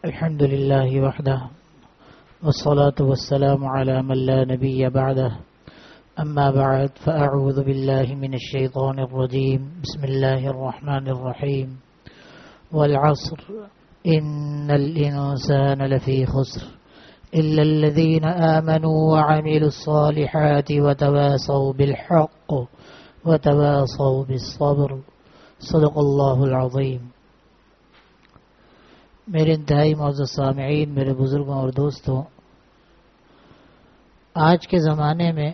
الحمد لله وحده والصلاة والسلام على من لا نبي بعده أما بعد فأعوذ بالله من الشيطان الرجيم بسم الله الرحمن الرحيم والعصر إن الإنسان لفي خسر إلا الذين آمنوا وعملوا الصالحات وتواصوا بالحق وتواصوا بالصبر صدق اللہ العظیم. میرے انتہائی معزز سامعین، میرے بزرگوں اور دوستوں، آج کے زمانے میں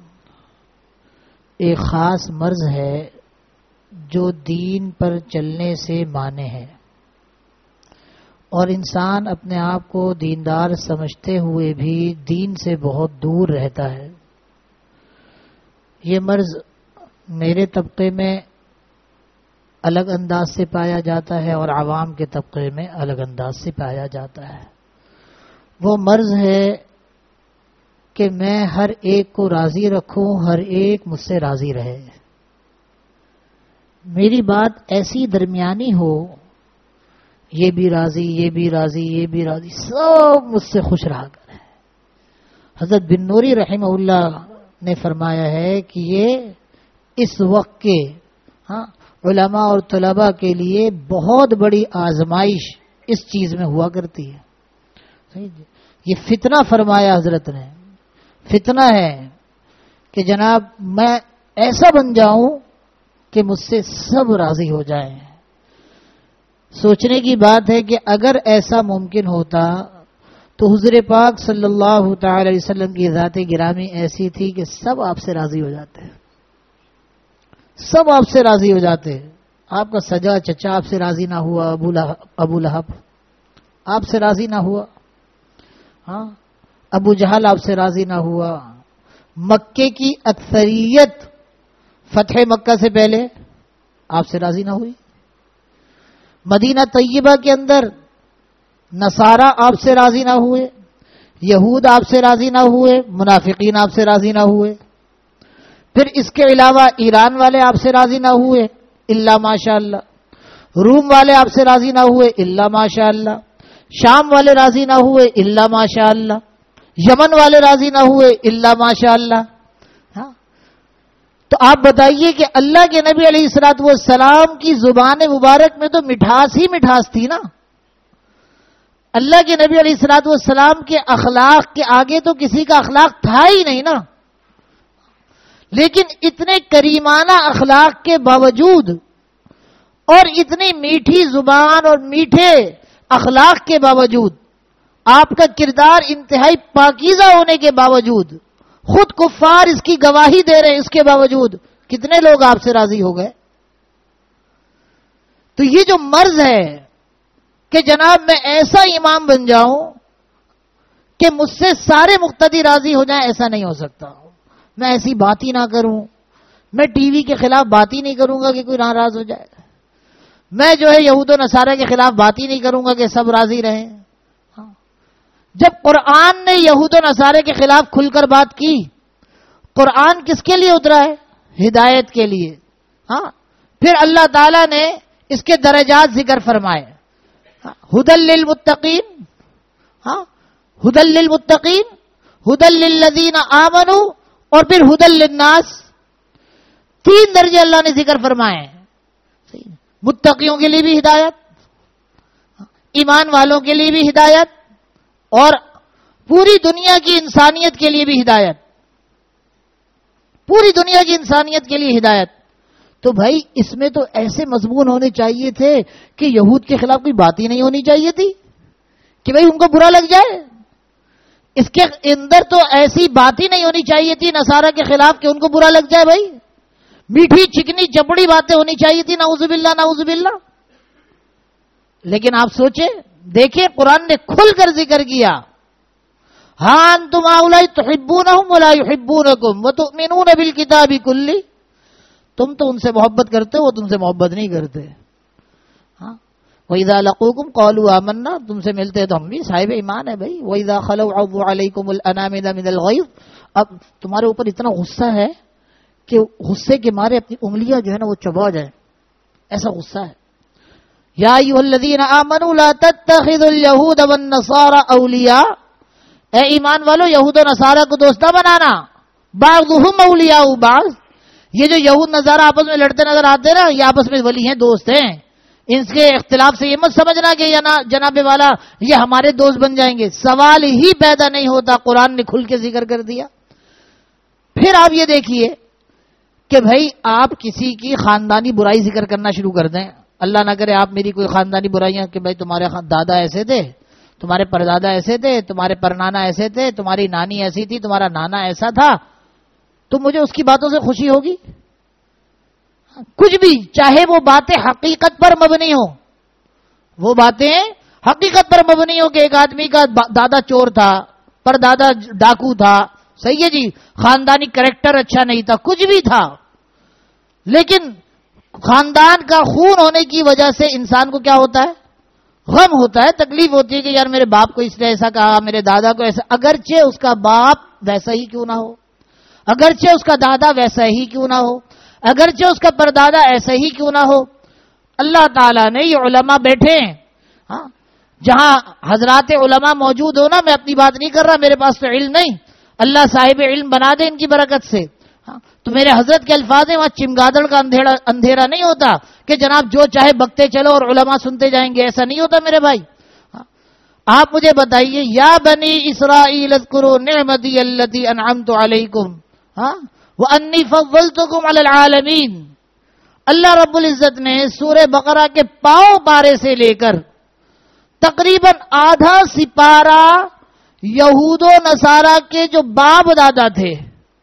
ایک خاص مرض ہے جو دین پر چلنے سے مانع ہے، اور انسان اپنے آپ کو دیندار سمجھتے ہوئے بھی دین سے بہت دور رہتا ہے. یہ مرض میرے طبقے میں الگ انداز سے پایا جاتا ہے اور عوام کے طبقے میں الگ انداز سے پایا جاتا ہے. وہ مرض ہے کہ میں ہر ایک کو راضی رکھوں، ہر ایک مجھ سے راضی رہے، میری بات ایسی درمیانی ہو، یہ بھی راضی، یہ بھی راضی، یہ بھی راضی، سب مجھ سے خوش رہا کریں. حضرت بن نوری رحمہ اللہ نے فرمایا ہے کہ یہ اس وقت کے علماء اور طلباء کے لیے بہت بڑی آزمائش اس چیز میں ہوا کرتی ہے. یہ فتنہ فرمایا حضرت نے، فتنہ ہے کہ جناب میں ایسا بن جاؤں کہ مجھ سے سب راضی ہو جائیں. سوچنے کی بات ہے کہ اگر ایسا ممکن ہوتا تو حضور پاک صلی اللہ تعالی علیہ وسلم کی ذات گرامی ایسی تھی کہ سب آپ سے راضی ہو جاتے ہیں، سب آپ سے راضی ہو جاتے. آپ کا سجا چچا آپ سے راضی نہ ہوا، ابو لہب آپ سے راضی نہ ہوا، ابو جہل آپ سے راضی نہ ہوا. مکے کی اکثریت فتح مکہ سے پہلے آپ سے راضی نہ ہوئی. مدینہ طیبہ کے اندر نصارہ آپ سے راضی نہ ہوئے، یہود آپ سے راضی نہ ہوئے، منافقین آپ سے راضی نہ ہوئے. پھر اس کے علاوہ ایران والے آپ سے راضی نہ ہوئے الا ماشاء اللہ، روم والے آپ سے راضی نہ ہوئے الا ماشاء اللہ، شام والے راضی نہ ہوئے الا ماشاء اللہ، یمن والے راضی نہ ہوئے الا ماشاء اللہ. تو آپ بتائیے کہ اللہ کے نبی علیہ الصلوۃ والسلام کی زبان مبارک میں تو مٹھاس ہی مٹھاس تھی نا. اللہ کے نبی علیہ الصلوۃ والسلام کے اخلاق کے آگے تو کسی کا اخلاق تھا ہی نہیں نا. لیکن اتنے کریمانہ اخلاق کے باوجود اور اتنی میٹھی زبان اور میٹھے اخلاق کے باوجود، آپ کا کردار انتہائی پاکیزہ ہونے کے باوجود، خود کفار اس کی گواہی دے رہے ہیں، اس کے باوجود کتنے لوگ آپ سے راضی ہو گئے. تو یہ جو مرض ہے کہ جناب میں ایسا امام بن جاؤں کہ مجھ سے سارے مقتدی راضی ہو جائیں، ایسا نہیں ہو سکتا. میں ایسی بات ہی نہ کروں، میں ٹی وی کے خلاف بات ہی نہیں کروں گا کہ کوئی ناراض ہو جائے، میں جو ہے یہود و نصارہ کے خلاف بات ہی نہیں کروں گا کہ سب راضی رہیں. جب قرآن نے یہود و نصارہ کے خلاف کھل کر بات کی، قرآن کس کے لیے اترا ہے؟ ہدایت کے لیے. پھر اللہ تعالیٰ نے اس کے درجات ذکر فرمائے، ہدی للمتقین، ہدی للمتقین، ہدی للذین آمنوا، اور پھر ہدی للناس. 3 درجے اللہ نے ذکر فرمائے. متقیوں کے لیے بھی ہدایت، ایمان والوں کے لیے بھی ہدایت، اور پوری دنیا کی انسانیت کے لیے بھی ہدایت، پوری دنیا کی انسانیت کے لیے ہدایت. تو بھائی اس میں تو ایسے مضمون ہونے چاہیے تھے کہ یہود کے خلاف کوئی بات ہی نہیں ہونی چاہیے تھی کہ بھائی ان کو برا لگ جائے. اس کے اندر تو ایسی بات ہی نہیں ہونی چاہیے تھی نصارہ کے خلاف کہ ان کو برا لگ جائے. بھائی میٹھی چکنی چپڑی باتیں ہونی چاہیے تھی، نعوذ باللہ نعوذ باللہ. لیکن آپ سوچیں، دیکھیں قرآن نے کھل کر ذکر کیا، ہاں انتم ہؤلاء تحبونہم ولا یحبونکم وتؤمنون بالکتاب کلہ. تم تو ان سے محبت کرتے ہو، وہ تم سے محبت نہیں کرتے. وَإِذَا لَقُوكُمْ قَالُوا آمَنَّا، تم سے ملتے ہیں تو ہم بھی صاحب ایمان ہے بھائی. وَإِذَا خَلَوْا عَضُّوا عَلَيْكُمُ الْأَنَامِلَ مِنَ الْغَيْظِ، اب تمہارے اوپر اتنا غصہ ہے کہ غصے کے مارے اپنی انگلیاں جو ہے نا وہ چبا جائیں، ایسا غصہ ہے. یا ایھا الذین آمنوا لا تتخذوا الیہود والنصارى اولیاء، اے ایمان والو یہود و نصارہ کو دوست نہ بنانا، بعضهم اولیاء بعض، یہ جو یہود نصارہ آپس میں لڑتے نظر آتے ہیں نا، یہ آپس میں ولی ہیں، دوست ہیں، ان کے اختلاف سے یہ مت سمجھنا کہ جناب والا یہ ہمارے دوست بن جائیں گے، سوال ہی پیدا نہیں ہوتا، قرآن نے کھل کے ذکر کر دیا۔ پھر آپ یہ دیکھیے کہ بھائی آپ کسی کی خاندانی برائی ذکر کرنا شروع کر دیں، اللہ نہ کرے آپ میری کوئی خاندانی برائیاں کہ بھائی تمہارے دادا ایسے تھے، تمہارے پردادا ایسے تھے، تمہارے پرنانا ایسے تھے، تمہاری نانی ایسی تھی، تمہارا نانا ایسا تھا، تو مجھے اس کی باتوں سے خوشی ہوگی؟ کچھ بھی، چاہے وہ باتیں حقیقت پر مبنی ہو، وہ باتیں حقیقت پر مبنی ہو کہ ایک آدمی کا دادا چور تھا، پردادا ڈاکو تھا، صحیح ہے جی، خاندانی کریکٹر اچھا نہیں تھا، کچھ بھی تھا، لیکن خاندان کا خون ہونے کی وجہ سے انسان کو کیا ہوتا ہے؟ غم ہوتا ہے، تکلیف ہوتی ہے کہ یار میرے باپ کو اس نے ایسا کہا، میرے دادا کو ایسا، اگرچہ اس کا باپ ویسا ہی کیوں نہ ہو، اگرچہ اس کا دادا ویسا ہی کیوں نہ ہو، اگرچہ اس کا پردادا ایسا ہی کیوں نہ ہو۔ اللہ تعالیٰ نے یہ علماء بیٹھے ہیں، ہاں، جہاں حضرات علماء موجود ہو نا، میں اپنی بات نہیں کر رہا، میرے پاس تو علم نہیں، اللہ صاحب علم بنا دے ان کی برکت سے، تو میرے حضرت کے الفاظ ہیں، وہاں چمگادڑ کا اندھیرا نہیں ہوتا کہ جناب جو چاہے بکتے چلو اور علماء سنتے جائیں گے، ایسا نہیں ہوتا میرے بھائی۔ آپ مجھے بتائیے، یا بنی اسرائیل اذکروا نعمتی التی انعمت علیکم وانی فضلتکم علی العالمین، اللہ رب العزت نے سورہ بقرہ کے پاؤں پارے سے لے کر تقریباً آدھا سپارہ یہود و نصارہ کے جو باپ دادا تھے،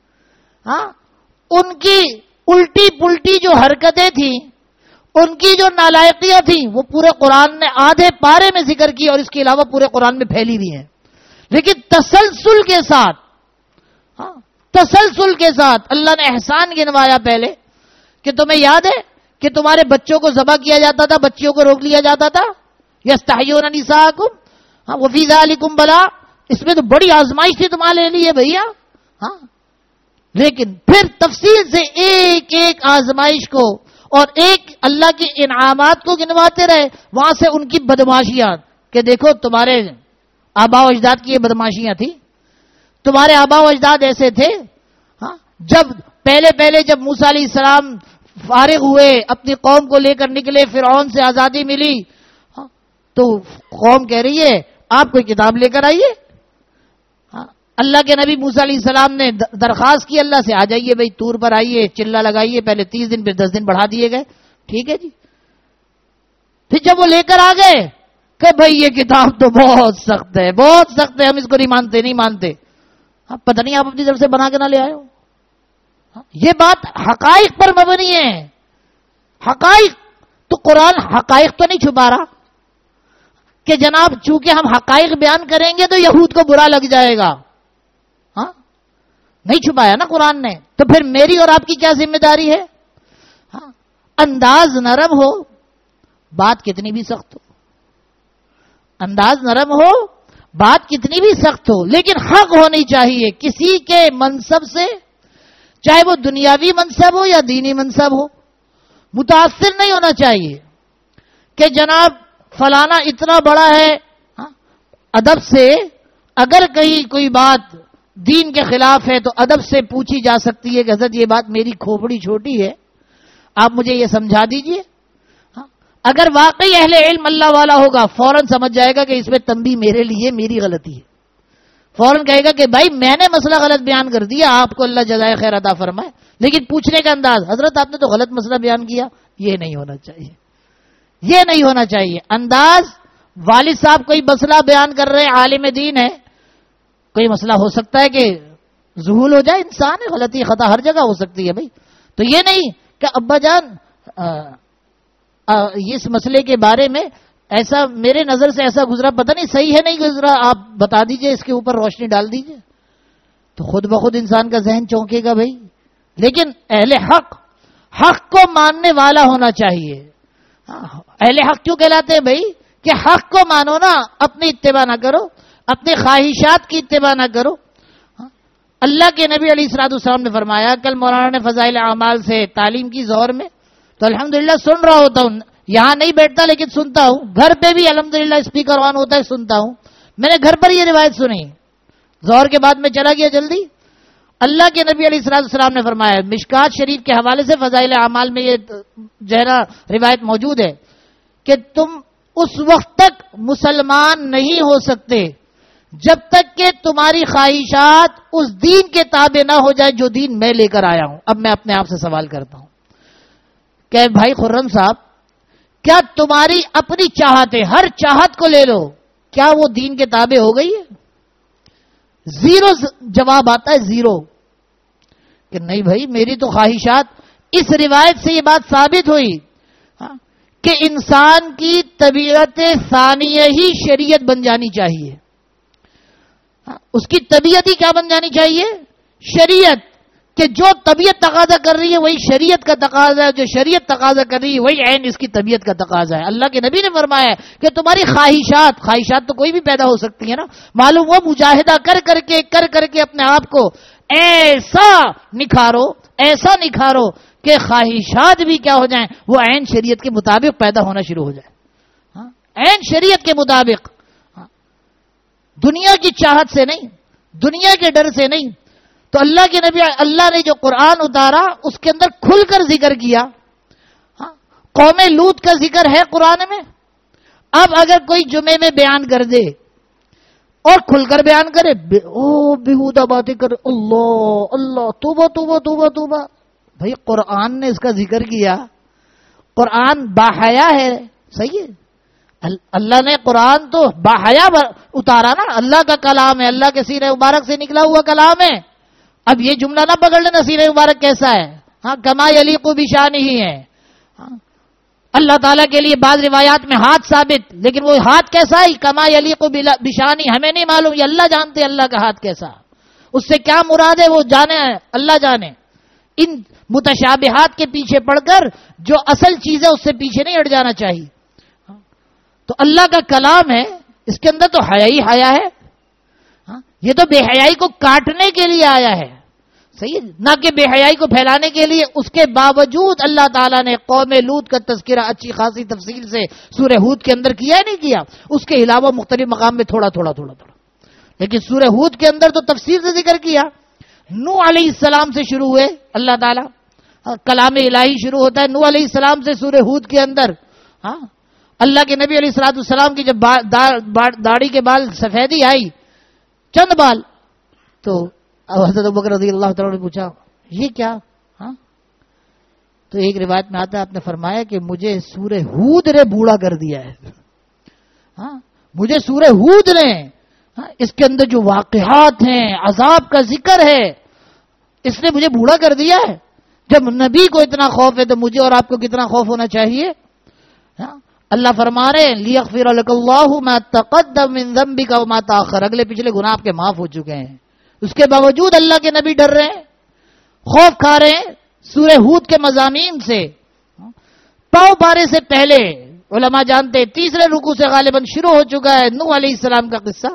ان کی الٹی پلٹی جو حرکتیں تھیں، ان کی جو نالائقیاں تھیں، وہ پورے قرآن نے آدھے پارے میں ذکر کی، اور اس کے علاوہ پورے قرآن میں پھیلی ہوئی ہیں، لیکن تسلسل کے ساتھ، تسلسل کے ساتھ اللہ نے احسان گنوایا پہلے کہ تمہیں یاد ہے کہ تمہارے بچوں کو ذبح کیا جاتا تھا، بچیوں کو روک لیا جاتا تھا، یستحیون نساءکم وفی ذالکم بلاء، اس میں تو بڑی آزمائش تھی تمہارے لیے بھیا، لیکن پھر تفصیل سے ایک ایک آزمائش کو اور ایک اللہ کے انعامات کو گنواتے رہے، وہاں سے ان کی بدماشیاں کہ دیکھو تمہارے آبا و اجداد کی یہ بدماشیاں تھی، تمہارے آبا و اجداد ایسے تھے، جب پہلے جب موسیٰ علیہ السلام فارغ ہوئے اپنی قوم کو لے کر نکلے، فرعون سے آزادی ملی، تو قوم کہہ رہی ہے آپ کوئی کتاب لے کر آئیے، اللہ کے نبی موسیٰ علیہ السلام نے درخواست کی اللہ سے، آ جائیے بھائی طور پر آئیے، چلہ لگائیے، پہلے 30 دن پھر 10 دن بڑھا دیے گئے، ٹھیک ہے جی۔ پھر جب وہ لے کر آ گئے کہ بھائی یہ کتاب تو بہت سخت ہے، بہت سخت ہے، ہم اس کو نہیں مانتے، پتہ نہیں آپ اپنی طرف سے بنا کے نہ لے آئے ہو، یہ بات حقائق پر مبنی ہے، حقائق، تو قرآن حقائق تو نہیں چھپا رہا کہ جناب چونکہ ہم حقائق بیان کریں گے تو یہود کو برا لگ جائے گا، نہیں چھپایا نا قرآن نے، تو پھر میری اور آپ کی کیا ذمہ داری ہے؟ انداز نرم ہو، بات کتنی بھی سخت ہو، انداز نرم ہو، بات کتنی بھی سخت ہو، لیکن حق ہونی چاہیے، کسی کے منصب سے، چاہے وہ دنیاوی منصب ہو یا دینی منصب ہو، متاثر نہیں ہونا چاہیے کہ جناب فلانا اتنا بڑا ہے، ادب سے اگر کہیں کوئی بات دین کے خلاف ہے تو ادب سے پوچھی جا سکتی ہے کہ حضرت یہ بات میری کھوپڑی چھوٹی ہے، آپ مجھے یہ سمجھا دیجئے۔ اگر واقعی اہل علم اللہ والا ہوگا فوراً سمجھ جائے گا کہ اس میں تنبیہ میرے لیے میری غلطی ہے، فوراً کہے گا کہ بھائی میں نے مسئلہ غلط بیان کر دیا، آپ کو اللہ جزائے خیر عطا فرمائے، لیکن پوچھنے کا انداز، حضرت آپ نے تو غلط مسئلہ بیان کیا، یہ نہیں ہونا چاہیے، یہ نہیں ہونا چاہیے انداز۔ والد صاحب کوئی مسئلہ بیان کر رہے، عالم دین ہے، کوئی مسئلہ ہو سکتا ہے کہ ذہول ہو جائے، انسان ہے، غلطی خطا ہر جگہ ہو سکتی ہے بھائی، تو یہ نہیں کہ ابا جان اس مسئلے کے بارے میں ایسا میرے نظر سے ایسا گزرا، پتہ نہیں صحیح ہے نہیں گزرا، آپ بتا دیجئے، اس کے اوپر روشنی ڈال دیجئے، تو خود بخود انسان کا ذہن چونکے گا بھائی۔ لیکن اہل حق کو ماننے والا ہونا چاہیے۔ اہل حق کیوں کہلاتے ہیں بھائی؟ کہ حق کو مانو نا، اپنی اتباع نہ کرو، اپنی خواہشات کی اتباع نہ کرو۔ اللہ کے نبی علیہ الصلوۃ والسلام نے فرمایا، کل مولانا نے فضائل اعمال سے تعلیم کی ظہر میں، تو الحمدللہ سن رہا ہوتا ہوں، یہاں نہیں بیٹھتا لیکن سنتا ہوں، گھر پہ بھی الحمدللہ اسپیکر آن ہوتا ہے سنتا ہوں. میں نے گھر پر یہ روایت سنی، ظہر کے بعد میں چلا گیا جلدی. اللہ کے نبی علیہ السلام نے فرمایا، مشکات شریف کے حوالے سے فضائل اعمال میں یہ جو ہے نا روایت موجود ہے کہ تم اس وقت تک مسلمان نہیں ہو سکتے جب تک کہ تمہاری خواہشات اس دین کے تابع نہ ہو جائے جو دین میں لے کر آیا ہوں. اب میں اپنے آپ سے سوال کرتا ہوں کہ بھائی خرم صاحب، کیا تمہاری اپنی چاہتیں، ہر چاہت کو لے لو، کیا وہ دین کے تابع ہو گئی ہے؟ زیرو جواب آتا ہے، زیرو. کہ نہیں بھائی میری تو خواہشات. اس روایت سے یہ بات ثابت ہوئی کہ انسان کی طبیعت ثانیہ ہی شریعت بن جانی چاہیے. اس کی طبیعت ہی کیا بن جانی چاہیے؟ شریعت. کہ جو طبیعت تقاضا کر رہی ہے وہی شریعت کا تقاضا ہے، جو شریعت تقاضا کر رہی ہے وہی عین اس کی طبیعت کا تقاضا ہے. اللہ کے نبی نے فرمایا کہ تمہاری خواہشات تو کوئی بھی پیدا ہو سکتی ہے نا. معلوم ہوا مجاہدہ کر کر کے اپنے آپ کو ایسا نکھارو کہ خواہشات بھی کیا ہو جائیں، وہ عین شریعت کے مطابق پیدا ہونا شروع ہو جائے. عین شریعت کے مطابق، دنیا کی چاہت سے نہیں، دنیا کے ڈر سے نہیں. تو اللہ کے نبی، اللہ نے جو قرآن اتارا اس کے اندر کھل کر ذکر کیا. قوم لوط کا ذکر ہے قرآن میں. اب اگر کوئی جمعے میں بیان کر دے اور کھل کر بیان کرے، بیہودہ باتیں کر، اللہ اللہ، توبہ توبہ توبہ توبہ. بھائی قرآن نے اس کا ذکر کیا، قرآن باحیا ہے، صحیح ہے. اللہ نے قرآن تو باحیا اتارا نا، اللہ کا کلام ہے، اللہ کے سینہ مبارک سے نکلا ہوا کلام ہے. اب یہ جملہ نہ پکڑ لینا سینہ مبارک کیسا ہے. کما یلیق بشانہ ہی ہے. اللہ تعالیٰ کے لیے بعض روایات میں ہاتھ ثابت، لیکن وہ ہاتھ کیسا ہے؟ کما یلیق بشانہ، ہمیں نہیں معلوم، یہ اللہ جانتے اللہ کا ہاتھ کیسا. اس سے کیا مراد ہے وہ جانے، اللہ جانے. ان متشابہات کے پیچھے پڑ کر جو اصل چیز ہے اس سے پیچھے نہیں ہٹ جانا چاہیے. تو اللہ کا کلام ہے، اس کے اندر تو حیا ہی حیا ہے. یہ تو بے حیائی کو کاٹنے کے لیے آیا ہے، صحیح، نہ کہ بے حیائی کو پھیلانے کے لیے. اس کے باوجود اللہ تعالیٰ نے قوم لوط کا تذکرہ اچھی خاصی تفصیل سے سورہ ہود کے اندر کیا نہیں کیا. اس کے علاوہ مختلف مقام میں تھوڑا تھوڑا تھوڑا تھوڑا، لیکن سورہ ہود کے اندر تو تفصیل سے ذکر کیا. نوح علیہ السلام سے شروع ہوئے اللہ تعالیٰ، کلام الہی شروع ہوتا ہے نوح علیہ السلام سے سورہ ہود کے اندر. اللہ کے نبی علیہ السلام کی جب داڑھی کے بال سفیدی آئی، چند بال، تو حضرت ابوبکر رضی اللہ تعالیٰ نے پوچھا یہ کیا؟ تو ایک روایت میں آتا ہے آپ نے فرمایا کہ مجھے سورہ ہود نے بوڑھا کر دیا ہے. مجھے سورہ ہود نے، اس کے اندر جو واقعات ہیں، عذاب کا ذکر ہے، اس نے مجھے بوڑھا کر دیا ہے. جب نبی کو اتنا خوف ہے تو مجھے اور آپ کو کتنا خوف ہونا چاہیے. اللہ فرما رہے ہیں لیغفر لک اللہ ما تقدم من ذنبک وما تاخر، اگلے پچھلے گناہ آپ کے معاف ہو چکے ہیں. اس کے باوجود اللہ کے نبی ڈر رہے ہیں، خوف کھا رہے ہیں سورہ ہود کے مضامین سے. پاؤ بارے سے پہلے علماء جانتے تیسرے رکوع سے غالباً شروع ہو چکا ہے نوح علیہ السلام کا قصہ.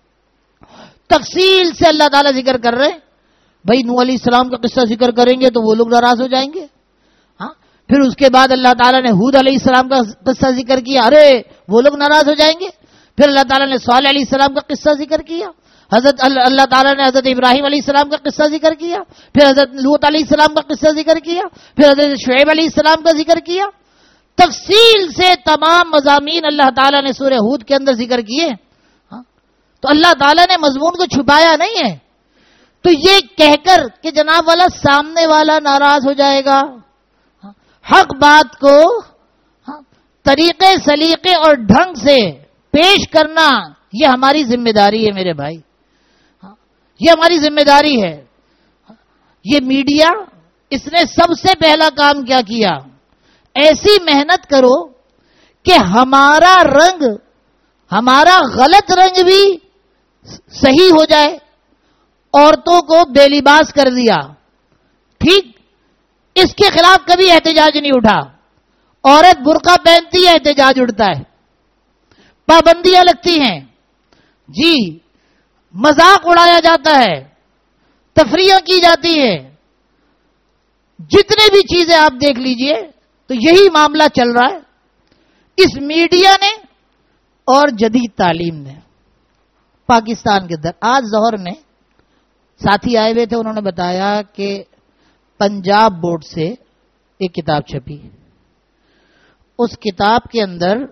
تفصیل سے اللہ تعالیٰ ذکر کر رہے ہیں. بھائی نوح علیہ السلام کا قصہ ذکر کریں گے تو وہ لوگ ناراض ہو جائیں گے. پھر اس کے بعد اللہ تعالیٰ نے ہود علیہ السلام کا قصہ ذکر کیا، ارے وہ لوگ ناراض ہو جائیں گے. پھر اللہ تعالیٰ نے صالح علیہ السلام کا قصہ ذکر کیا. اللہ تعالیٰ نے حضرت ابراہیم علیہ السلام کا قصہ ذکر کیا. پھر حضرت لوط علیہ السلام کا قصہ ذکر کیا. پھر حضرت شعیب علیہ السلام کا ذکر کیا. تفصیل سے تمام مضامین اللہ تعالیٰ نے سورہ ہود کے اندر ذکر کیے. تو اللہ تعالیٰ نے مضمون کو چھپایا نہیں ہے. تو یہ کہہ کر کہ جناب والا سامنے والا ناراض ہو جائے گا، حق بات کو طریقے سلیقے اور ڈھنگ سے پیش کرنا یہ ہماری ذمہ داری ہے میرے بھائی، یہ ہماری ذمہ داری ہے. یہ میڈیا، اس نے سب سے پہلا کام کیا کیا، ایسی محنت کرو کہ ہمارا رنگ، ہمارا غلط رنگ بھی صحیح ہو جائے. عورتوں کو بے لباس کر دیا، ٹھیک، اس کے خلاف کبھی احتجاج نہیں اٹھا. عورت برقع پہنتی ہے احتجاج اٹھتا ہے، پابندیاں لگتی ہیں، جی مذاق اڑایا جاتا ہے، تفریح کی جاتی ہے. جتنے بھی چیزیں آپ دیکھ لیجئے تو یہی معاملہ چل رہا ہے. اس میڈیا نے اور جدید تعلیم نے پاکستان کے اندر. آج ظہر میں ساتھی آئے ہوئے تھے, انہوں نے بتایا کہ پنجاب بورڈ سے ایک کتاب چھپی, اس کتاب کے اندر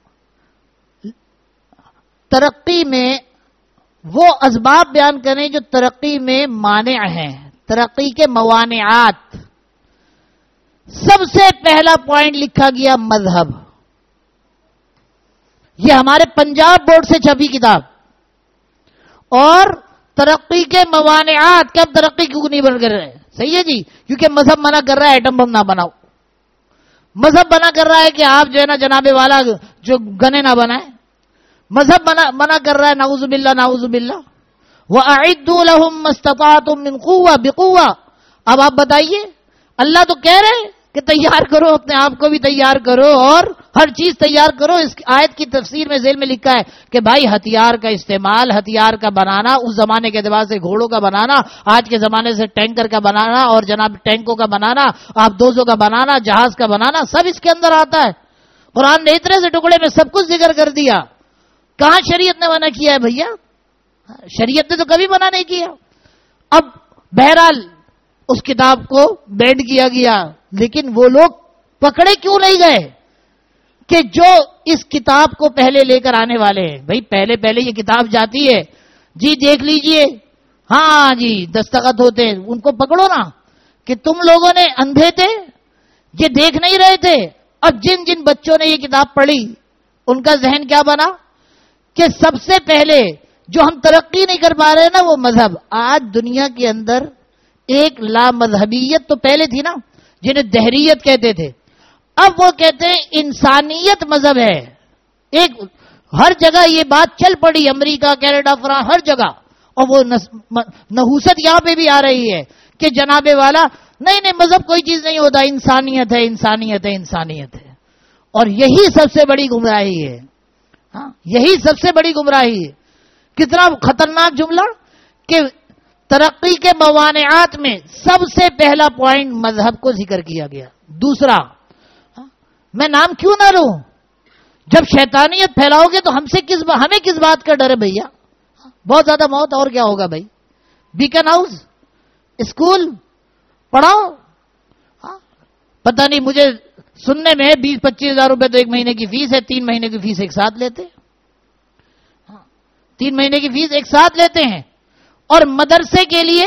ترقی میں وہ اسباب بیان کریں جو ترقی میں مانع ہیں, ترقی کے موانعات. سب سے پہلا پوائنٹ لکھا گیا مذہب. یہ ہمارے پنجاب بورڈ سے چھپی کتاب. اور ترقی کے موانعات, کہ اب ترقی کیوں نہیں بن کر رہے؟ صحیح ہے جی, کیونکہ مذہب منع کر رہا ہے ایٹم بم نہ بناؤ. مذہب منع کر رہا ہے کہ آپ جو ہے نا جناب والا جو گنے نہ بنائیں. مذہب منع کر رہا ہے نعوذ باللہ نعوذ باللہ. وَأَعِدُّوا لَهُم مَّا اسْتَطَعْتُم مِّن قُوَّةٍ بِقُوَّةٍ. اب آپ بتائیے, اللہ تو کہہ رہے ہیں کہ تیار کرو, اپنے آپ کو بھی تیار کرو اور ہر چیز تیار کرو. اس آیت کی تفسیر میں ذیل میں لکھا ہے کہ بھائی ہتھیار کا استعمال, ہتھیار کا بنانا, اس زمانے کے اعتبار سے گھوڑوں کا بنانا, آج کے زمانے سے ٹینکر کا بنانا اور جناب ٹینکوں کا بنانا, آپ دوزوں کا بنانا, جہاز کا بنانا, سب اس کے اندر آتا ہے. قرآن نے اتنے سے ٹکڑے میں سب کچھ ذکر کر دیا. کہاں شریعت نے منع کیا ہے بھیا؟ شریعت نے تو کبھی منع نہیں کیا. اب بہرحال اس کتاب کو بینڈ کیا گیا, لیکن وہ لوگ پکڑے کیوں نہیں گئے کہ جو اس کتاب کو پہلے لے کر آنے والے ہیں. بھائی پہلے یہ کتاب جاتی ہے, جی دیکھ لیجئے, ہاں جی دستخط ہوتے ہیں, ان کو پکڑو نا کہ تم لوگوں نے اندھے تھے, یہ دیکھ نہیں رہے تھے. اب جن جن بچوں نے یہ کتاب پڑھی ان کا ذہن کیا بنا کہ سب سے پہلے جو ہم ترقی نہیں کر پا رہے ہیں نا وہ مذہب. آج دنیا کے اندر ایک لا مذہبیت تو پہلے تھی نا, جنہیں دہریت کہتے تھے, اب وہ کہتے ہیں انسانیت مذہب ہے. ایک ہر جگہ یہ بات چل پڑی, امریکہ, کینیڈا, فرانس, ہر جگہ. اور وہ نحوست یہاں پہ بھی آ رہی ہے کہ جناب والا نہیں مذہب کوئی چیز نہیں ہوتا, انسانیت ہے, انسانیت ہے, انسانیت ہے. اور یہی سب سے بڑی گمراہی ہے. ہاں, یہی سب سے بڑی گمراہی ہے. کتنا خطرناک جملہ کہ ترقی کے موانعات میں سب سے پہلا پوائنٹ مذہب کو ذکر کیا گیا. دوسرا, میں نام کیوں نہ لوں, جب شیطانیت پھیلاؤ گے تو ہمیں کس بات کا ڈر ہے بھیا؟ بہت زیادہ موت, اور کیا ہوگا بھائی؟ بیکن ہاؤس, اسکول پڑھاؤ. پتہ نہیں, مجھے سننے میں 20-25 ہزار روپے تو ایک مہینے کی فیس ہے, 3 مہینے کی فیس ایک ساتھ لیتے. 3 مہینے کی فیس ایک ساتھ لیتے ہیں. اور مدرسے کے لیے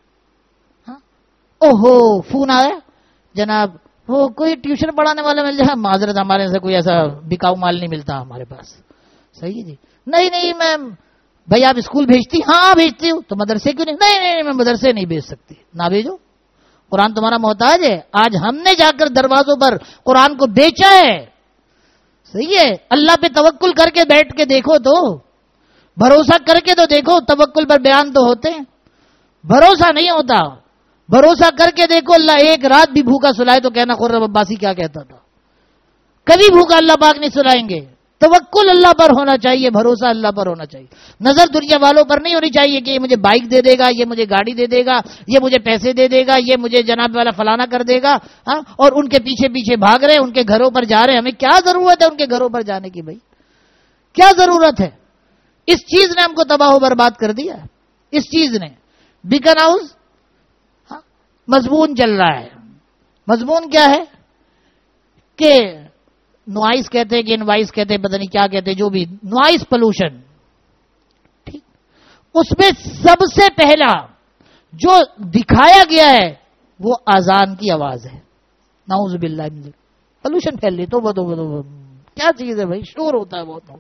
اوہو فون آیا جناب وہ کوئی ٹیوشن پڑھانے والا مل جائے. معذرت, ہمارے سے کوئی ایسا بکاؤ مال نہیں ملتا ہمارے پاس. صحیح جی, نہیں میں بھائی آپ اسکول بھیجتی؟ ہاں بھیجتی ہوں. تو مدرسے کیوں نہیں؟ نہیں میں مدرسے نہیں بھیج سکتی. نہ بھیجو, قرآن تمہارا محتاج ہے. آج ہم نے جا کر دروازوں پر قرآن کو بیچا ہے. صحیح ہے, اللہ پہ توکل کر کے بیٹھ کے دیکھو, تو بھروسہ کر کے تو دیکھو. توکل پر بیان تو ہوتے ہیں, بھروسہ نہیں ہوتا. بھروسہ کر کے دیکھو, اللہ ایک رات بھی بھوکا سلائے تو کہنا خرم عباسی کیا کہتا تھا. کبھی بھوکا اللہ پاک نہیں سلائیں گے. توکل اللہ پر ہونا چاہیے, بھروسہ اللہ پر ہونا چاہیے. نظر دنیا والوں پر نہیں ہونی چاہیے کہ یہ مجھے بائک دے دے گا, یہ مجھے گاڑی دے دے گا, یہ مجھے پیسے دے دے گا, یہ مجھے جناب والا فلانا کر دے گا. ہاں, اور ان کے پیچھے پیچھے بھاگ رہے, ان کے گھروں پر جا رہے. ہمیں کیا ضرورت ہے ان کے گھروں پر جانے کی بھائی؟ کیا ضرورت ہے؟ اس چیز نے ہم کو تباہ و برباد کر دیا. اس چیز نے. بیکن ہاؤس مضمون چل رہا ہے. مضمون کیا ہے کہ نوائز کہتے ہیں کہ انوائز کہتے ہیں, پتہ نہیں کیا کہتے ہیں, جو بھی نوائز پولوشن. ٹھیک, اس میں سب سے پہلا جو دکھایا گیا ہے وہ اذان کی آواز ہے. نعوذ باللہ, پولوشن پھیل رہی. تو کیا چیز ہے بھائی؟ شور ہوتا ہے بہت,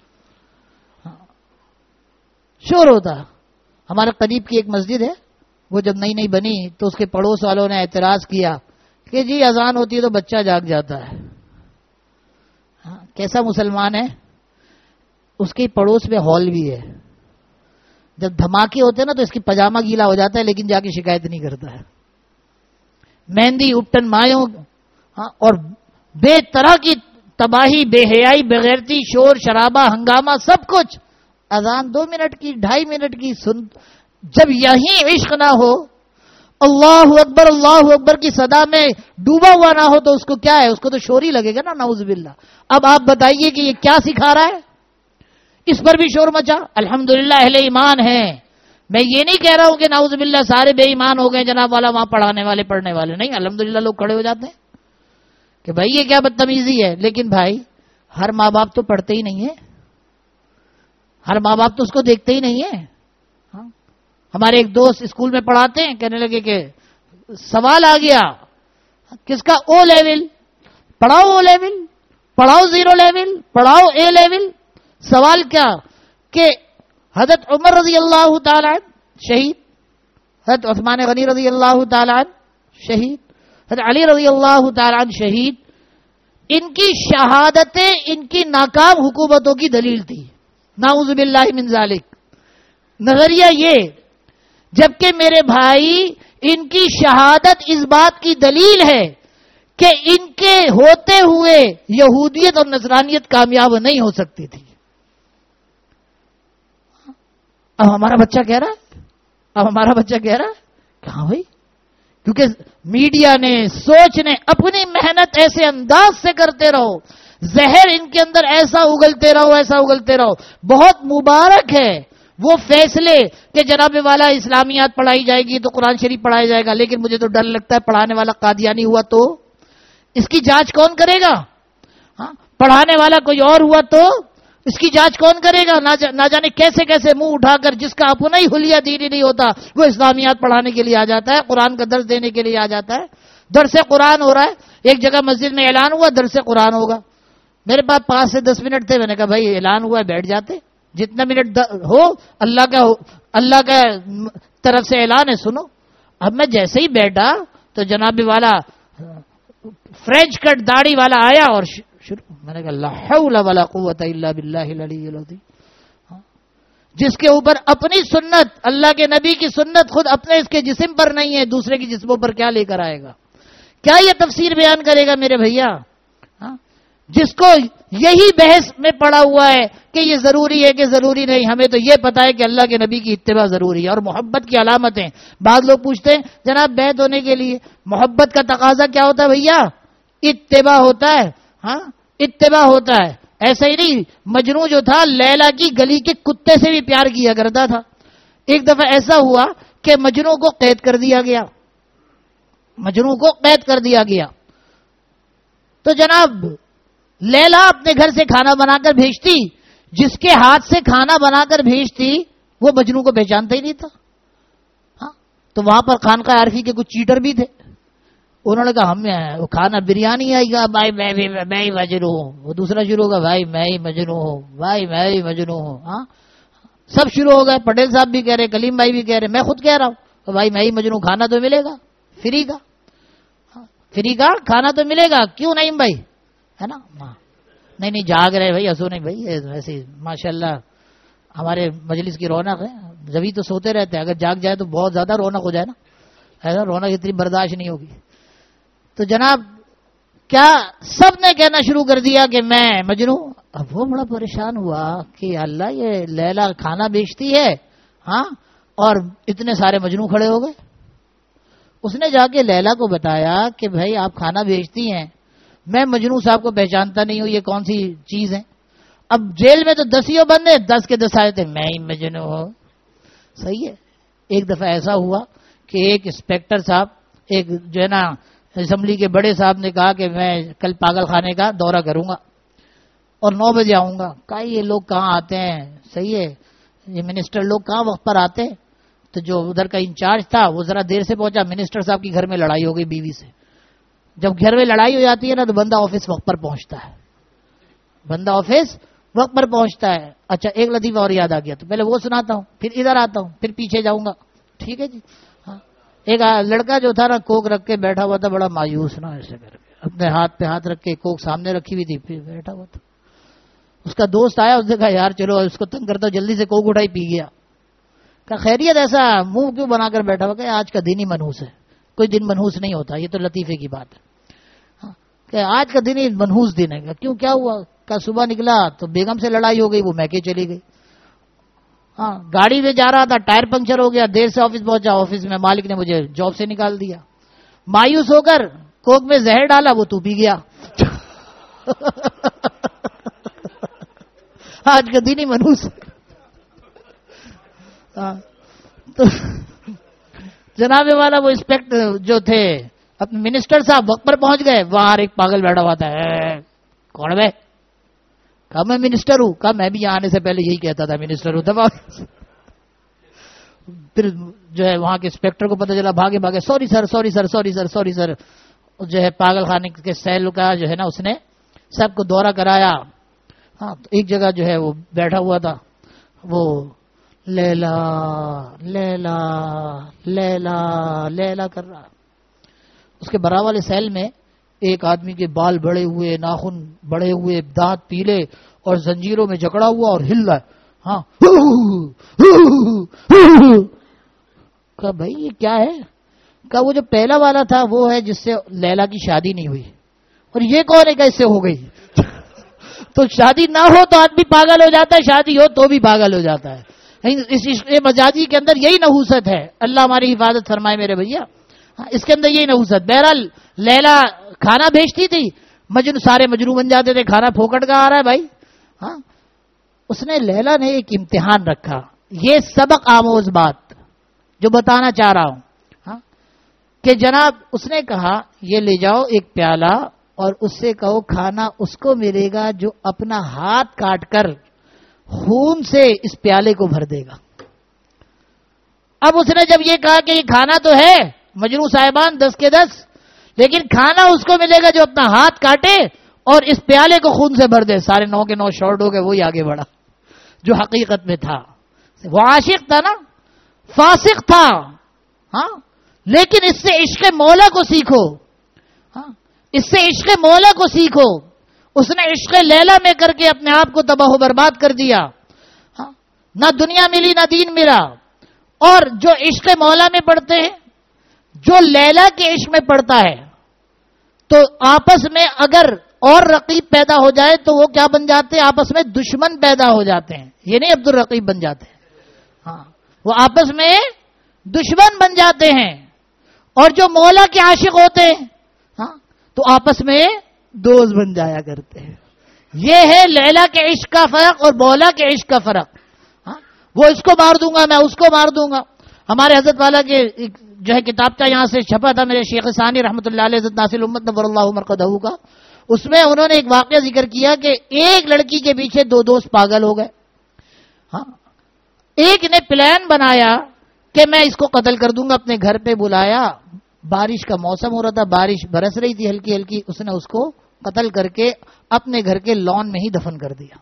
شور ہوتا. ہمارے قریب کی ایک مسجد ہے, وہ جب نئی بنی تو اس کے پڑوس والوں نے اعتراض کیا کہ جی اذان ہوتی ہے تو بچہ جاگ جاتا ہے. کیسا مسلمان ہے؟ اس کے پڑوس میں ہال بھی ہے. جب دھماکے ہوتے ہیں نا تو اس کی پاجامہ گیلا ہو جاتا ہے, لیکن جا کے شکایت نہیں کرتا ہے. مہندی, اپٹن مایوں اور بے طرح کی تباہی, بے حیائی, بغیرتی, شور شرابہ, ہنگامہ, سب کچھ. اذان 2 منٹ کی, 2.5 منٹ کی سن. جب یہی عشق نہ ہو اللہ اکبر کی صدا میں ڈوبا ہوا نہ ہو تو اس کو کیا ہے، اس کو تو شور ہی لگے گا نا، نعوذ باللہ۔ اب آپ بتائیے کہ یہ کیا سکھا رہا ہے، اس پر بھی شور مچا۔ الحمدللہ اہل ایمان ہیں، میں یہ نہیں کہہ رہا ہوں کہ نعوذ باللہ سارے بے ایمان ہو گئے جناب والا، وہاں پڑھانے والے پڑھنے والے نہیں، الحمدللہ لوگ کھڑے ہو جاتے ہیں کہ بھائی یہ کیا بدتمیزی ہے، لیکن بھائی ہر ماں باپ تو پڑھتے ہی نہیں ہے، ہر ماں باپ تو اس کو دیکھتے ہی نہیں ہے۔ ہمارے ایک دوست اسکول میں پڑھاتے ہیں، کہنے لگے کہ سوال آ گیا کس کا، او لیول، پڑھاؤ او لیول، پڑھاؤ زیرو لیول، پڑھاؤ اے لیول۔ سوال کیا کہ حضرت عمر رضی اللہ تعالی عنہ شہید، حضرت عثمان غنی رضی اللہ تعالی عنہ شہید، حضرت علی رضی اللہ تعالی عنہ شہید، ان کی شہادتیں ان کی ناکام حکومتوں کی دلیل تھی، نعوذ باللہ من ذالک۔ نظریہ یہ، جبکہ میرے بھائی ان کی شہادت اس بات کی دلیل ہے کہ ان کے ہوتے ہوئے یہودیت اور نصرانیت کامیاب نہیں ہو سکتی تھی۔ اب ہمارا بچہ کہہ رہا ہے کہ ہاں بھائی، کیونکہ میڈیا نے، سوچ نے، اپنی محنت ایسے انداز سے کرتے رہو، زہر ان کے اندر ایسا اگلتے رہو۔ بہت مبارک ہے وہ فیصلے کہ جناب والا اسلامیات پڑھائی جائے گی تو قرآن شریف پڑھایا جائے گا، لیکن مجھے تو ڈر لگتا ہے پڑھانے والا قادیانی ہوا تو اس کی جانچ کون کرے گا؟ پڑھانے والا کوئی اور ہوا تو اس کی جانچ کون کرے گا؟ نہ جانے کیسے کیسے منہ اٹھا کر، جس کا اپنا ہی حلیہ دینی نہیں ہوتا وہ اسلامیات پڑھانے کے لیے آ جاتا ہے، قرآن کا درس دینے کے لیے آ جاتا ہے۔ درس قرآن ہو رہا ہے، ایک جگہ مسجد میں اعلان ہوا درس قرآن ہوگا، میرے پاس 5 سے 10 منٹ تھے، میں نے کہا بھائی اعلان ہوا ہے بیٹھ جاتے، جتنا منٹ ہو اللہ کا طرف سے اعلان ہے سنو۔ اب میں جیسے ہی بیٹھا تو جناب والا فرینچ کٹ داڑھی والا آیا اور شروع، میں نے کہا لا حول ولا قوت الا باللہ العلی العظیم، جس کے اوپر اپنی سنت، اللہ کے نبی کی سنت خود اپنے اس کے جسم پر نہیں ہے، دوسرے کی جسموں پر کیا لے کر آئے گا؟ کیا یہ تفسیر بیان کرے گا میرے بھیا؟ جس کو یہی بحث میں پڑا ہوا ہے کہ یہ ضروری ہے کہ ضروری نہیں، ہمیں تو یہ پتا ہے کہ اللہ کے نبی کی اتباع ضروری ہے اور محبت کی علامتیں۔ بعض لوگ پوچھتے ہیں جناب بیعت ہونے کے لیے محبت کا تقاضا کیا ہوتا ہے بھیا؟ اتباع ہوتا ہے، اتباع ہوتا ہے۔ ایسا ہی نہیں، مجنوں جو تھا لیلا کی گلی کے کتے سے بھی پیار کیا کرتا تھا۔ ایک دفعہ ایسا ہوا کہ مجنوں کو قید کر دیا گیا، تو جناب لیلا اپنے گھر سے کھانا بنا کر بھیجتی، جس کے ہاتھ سے کھانا بنا کر بھیجتی وہ مجنوں کو پہچانتا ہی نہیں تھا۔ تو وہاں پر خانقاہ عارفی کے کچھ چیٹر بھی تھے، انہوں نے کہا ہمیں وہ کھانا بریانی آئے گا، بھائی میں ہی مجنوں ہوں، وہ دوسرا شروع ہوگا بھائی میں ہی مجنوں ہوں، سب شروع ہو گئے۔ پٹیل صاحب بھی کہہ رہے، کلیم بھائی بھی کہہ رہے، میں خود کہہ رہا ہوں بھائی میں ہی مجنوں، کھانا تو ملے گا فری کا کھانا تو ملے گا، کیوں نہیں بھائی، ہے نا؟ نہیں جاگ رہے بھائی، ہنسو نہیں بھائی، ویسے ماشاء اللہ ہمارے مجلس کی رونق ہے، جبھی تو سوتے رہتے ہیں، اگر جاگ جائے تو بہت زیادہ رونق ہو جائے نا، ایسا رونق اتنی برداشت نہیں ہوگی۔ تو جناب کیا سب نے کہنا شروع کر دیا کہ میں مجنوں؟ اب وہ بڑا پریشان ہوا کہ اللہ یہ لیلا کھانا بیچتی ہے اور اتنے سارے مجنوں کھڑے ہو گئے۔ اس نے جا کے لیلا کو بتایا کہ بھائی آپ کھانا بیچتی ہیں، میں مجنوں صاحب کو پہچانتا نہیں ہوں، یہ کون سی چیز ہے؟ اب جیل میں تو 10 ہی بندے، 10 کے 10 آئے تھے میں ہی مجنوں ہوں، صحیح ہے۔ ایک دفعہ ایسا ہوا کہ ایک انسپیکٹر صاحب، ایک جو ہے نا اسمبلی کے بڑے صاحب نے کہا کہ میں کل پاگل خانے کا دورہ کروں گا اور 9 بجے آؤں گا۔ کہا یہ لوگ کہاں آتے ہیں، صحیح ہے، یہ منسٹر لوگ کہاں وقت پر آتے ہیں؟ تو جو ادھر کا انچارج تھا وہ ذرا دیر سے پہنچا، منسٹر صاحب کی گھر میں لڑائی ہو گئی بیوی سے۔ جب گھر میں لڑائی ہو جاتی ہے نا تو بندہ آفس وقت پر پہنچتا ہے، اچھا ایک لطیفہ اور یاد آ گیا، تو پہلے وہ سناتا ہوں پھر ادھر آتا ہوں پھر پیچھے جاؤں گا، ٹھیک ہے جی؟ ایک لڑکا جو تھا نا کوک رکھ کے بیٹھا ہوا تھا، بڑا مایوس نا، ایسے کر کے اپنے ہاتھ پہ ہاتھ رکھ کے، کوک سامنے رکھی ہوئی تھی، پھر بیٹھا ہوا تھا۔ اس کا دوست آیا، اس نے کہا یار چلو اس کو تنگ کرتا ہوں، جلدی سے کوک اٹھائی پی گیا۔ کہا خیریت ایسا منہ کیوں بنا کر بیٹھا ہوا؟ کہ آج کا دن ہی منحوس ہے۔ کوئی دن منحوس نہیں ہوتا، یہ تو لطیفے کی بات ہے کہ آج کا دن ہی منحوس دن ہے۔ کیوں کیا ہوا؟ کہ صبح نکلا تو بیگم سے لڑائی ہو گئی، وہ میکے چلی گئی۔ ہاں گاڑی میں جا رہا تھا، ٹائر پنکچر ہو گیا، دیر سے آفس پہنچا، آفس میں مالک نے مجھے جاب سے نکال دیا، مایوس ہو کر کوک میں زہر ڈالا، وہ تو پی گیا۔ آج کا دن ہی منحوس۔ تو جناب والا وہ انسپیکٹر جو تھے اپنے منسٹر صاحب وقت پر پہنچ گئے، وہاں ایک پاگل بیٹھا ہوا تھا، کون ہے؟ کہا میں منسٹر ہوں۔ کہا میں بھی یہاں آنے سے پہلے یہی کہتا تھا منسٹر ہوں۔ تب پھر جو ہے وہاں کے انسپیکٹر کو پتہ چلا، بھاگے بھاگے sorry sir sorry sir sorry sir sorry sir, جو ہے پاگل خانے کے سیل کا جو ہے نا اس نے سب کو دورہ کرایا۔ ہاں تو ایک جگہ جو ہے وہ بیٹھا ہوا تھا، وہ لیلا لیلا لیلا لیلا کر رہا۔ اس کے برا والے سیل میں ایک آدمی کے بال بڑے ہوئے، ناخن بڑے ہوئے، دانت پیلے اور زنجیروں میں جکڑا ہوا اور ہل رہا ہے۔ ہاں کہا بھائی یہ کیا ہے؟ کہا وہ جو پہلا والا تھا وہ ہے جس سے لیلا کی شادی نہیں ہوئی، اور یہ کون ہے کہ اس سے ہو گئی؟ تو شادی نہ ہو تو آدمی پاگل ہو جاتا ہے، شادی ہو تو بھی پاگل ہو جاتا ہے۔ اس عشق مجازی کے اندر یہی نحوست ہے، اللہ ہماری حفاظت فرمائے میرے بھیا۔ اس کے اندر یہی نحوست۔ بہرحال لیلا کھانا بھیجتی تھی، مجنو سارے مجنو بن جاتے تھے، کھانا پھوکٹ کا آ رہا ہے بھائی۔ ہاں اس نے لیلا نے ایک امتحان رکھا، یہ سبق آموز بات جو بتانا چاہ رہا ہوں، ہاں کہ جناب اس نے کہا یہ لے جاؤ ایک پیالہ اور اس سے کہو کھانا اس کو ملے گا جو اپنا ہاتھ کاٹ کر خون سے اس پیالے کو بھر دے گا۔ اب اس نے جب یہ کہا کہ یہ کھانا تو ہے مجنو صاحبان 10 کے 10، لیکن کھانا اس کو ملے گا جو اپنا ہاتھ کاٹے اور اس پیالے کو خون سے بھر دے، سارے 9 کے 9 شارٹ ہو گئے، وہی آگے بڑھا جو حقیقت میں تھا۔ وہ عاشق تھا نا، فاسق تھا، ہاں لیکن اس سے عشق مولا کو سیکھو، ہاں اس سے عشق مولا کو سیکھو۔ اس نے عشق لیلا میں کر کے اپنے آپ کو تباہ و برباد کر دیا، ہاں نہ دنیا ملی نہ دین ملا۔ اور جو عشق مولا میں پڑھتے ہیں، جو لیلا کے عشق میں پڑھتا ہے، تو آپس میں اگر اور رقیب پیدا ہو جائے تو وہ کیا بن جاتے ہیں؟ آپس میں دشمن پیدا ہو جاتے ہیں، یہ نہیں عبد الرقیب بن جاتے ہیں، ہاں وہ آپس میں دشمن بن جاتے ہیں۔ اور جو مولا کے عاشق ہوتے ہیں، ہاں تو آپس میں دوست بن جایا کرتے ہیں۔ یہ ہے لیلا کے عشق کا فرق اور مولا کے عشق کا فرق۔ ہاں وہ اس کو مار دوں گا، میں اس کو مار دوں گا۔ ہمارے حضرت والا کے جو ہے کتابچہ یہاں سے چھپا تھا میرے شیخ ثانی رحمۃ اللہ علیہ، حضرت ناصر امت نور اللہ مرقدہ کا، اس میں انہوں نے ایک واقعہ ذکر کیا کہ ایک لڑکی کے پیچھے 2 دوست پاگل ہو گئے۔ ہاں ایک نے پلان بنایا کہ میں اس کو قتل کر دوں گا، اپنے گھر پہ بلایا، بارش کا موسم ہو رہا تھا، بارش برس رہی تھی ہلکی ہلکی، اس نے اس کو قتل کر کے اپنے گھر کے لان میں ہی دفن کر دیا۔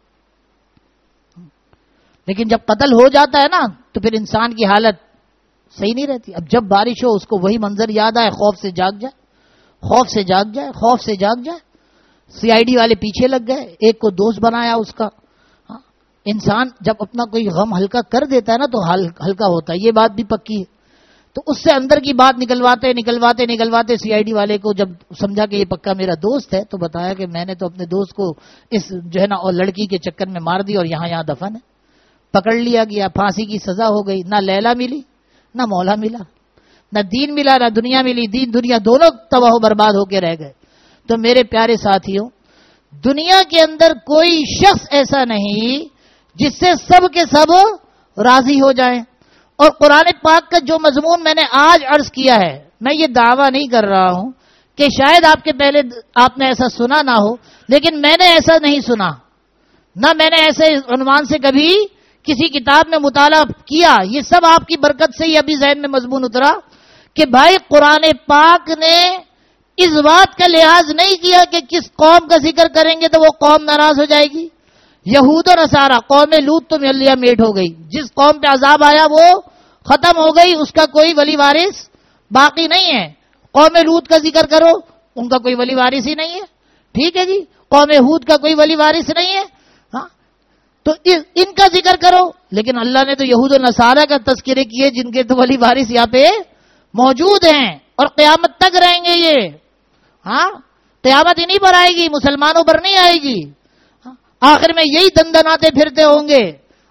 لیکن جب قتل ہو جاتا ہے نا تو پھر انسان کی حالت صحیح نہیں رہتی۔ اب جب بارش ہو اس کو وہی منظر یاد آئے، خوف سے جاگ جائے، خوف سے جاگ جائے، خوف سے جاگ جائے۔ CID والے پیچھے لگ گئے، ایک کو دوست بنایا اس کا۔ انسان جب اپنا کوئی غم ہلکا کر دیتا ہے نا تو ہلکا ہوتا ہے، یہ بات بھی پکی ہے۔ تو اس سے اندر کی بات نکلواتے نکلواتے نکلواتے CID والے کو جب سمجھا کہ یہ پکا میرا دوست ہے، تو بتایا کہ میں نے تو اپنے دوست کو اس جو ہے نا اور لڑکی کے چکر میں مار دی اور یہاں دفن ہے۔ پکڑ لیا گیا، پھانسی کی سزا ہو گئی، نہ لیلا ملی نہ مولا ملا، نہ دین ملا نہ دنیا ملی، دین دنیا دونوں تباہ و برباد ہو کے رہ گئے۔ تو میرے پیارے ساتھیوں، دنیا کے اندر کوئی شخص ایسا نہیں جس سے سب کے سب راضی ہو جائیں۔ اور قرآن پاک کا جو مضمون میں نے آج عرض کیا ہے، میں یہ دعویٰ نہیں کر رہا ہوں کہ شاید آپ کے پہلے آپ نے ایسا سنا نہ ہو، لیکن میں نے ایسا نہیں سنا، نہ میں نے ایسے عنوان سے کبھی کسی کتاب میں مطالعہ کیا۔ یہ سب آپ کی برکت سے ہی ابھی ذہن میں مضمون اترا کہ بھائی قرآن پاک نے اس بات کا لحاظ نہیں کیا کہ کس قوم کا ذکر کریں گے تو وہ قوم ناراض ہو جائے گی۔ یہود و نصارہ، قوم لوط تو ملیا میٹ ہو گئی، جس قوم پہ عذاب آیا وہ ختم ہو گئی، اس کا کوئی ولی وارث باقی نہیں ہے۔ قوم لوط کا ذکر کرو، ان کا کوئی ولی وارث ہی نہیں ہے، ٹھیک ہے جی۔ قوم ہود کا کوئی ولی وارث نہیں ہے، ہاں تو ان کا ذکر کرو، لیکن اللہ نے تو یہود و نصارہ کا تذکرے کیے جن کے تو ولی وارث یہاں پہ موجود ہیں اور قیامت تک رہیں گے یہ۔ ہاں قیامت انہیں پر آئے گی، مسلمانوں پر نہیں آئے گی۔ آخر میں یہی دندناتے پھرتے ہوں گے،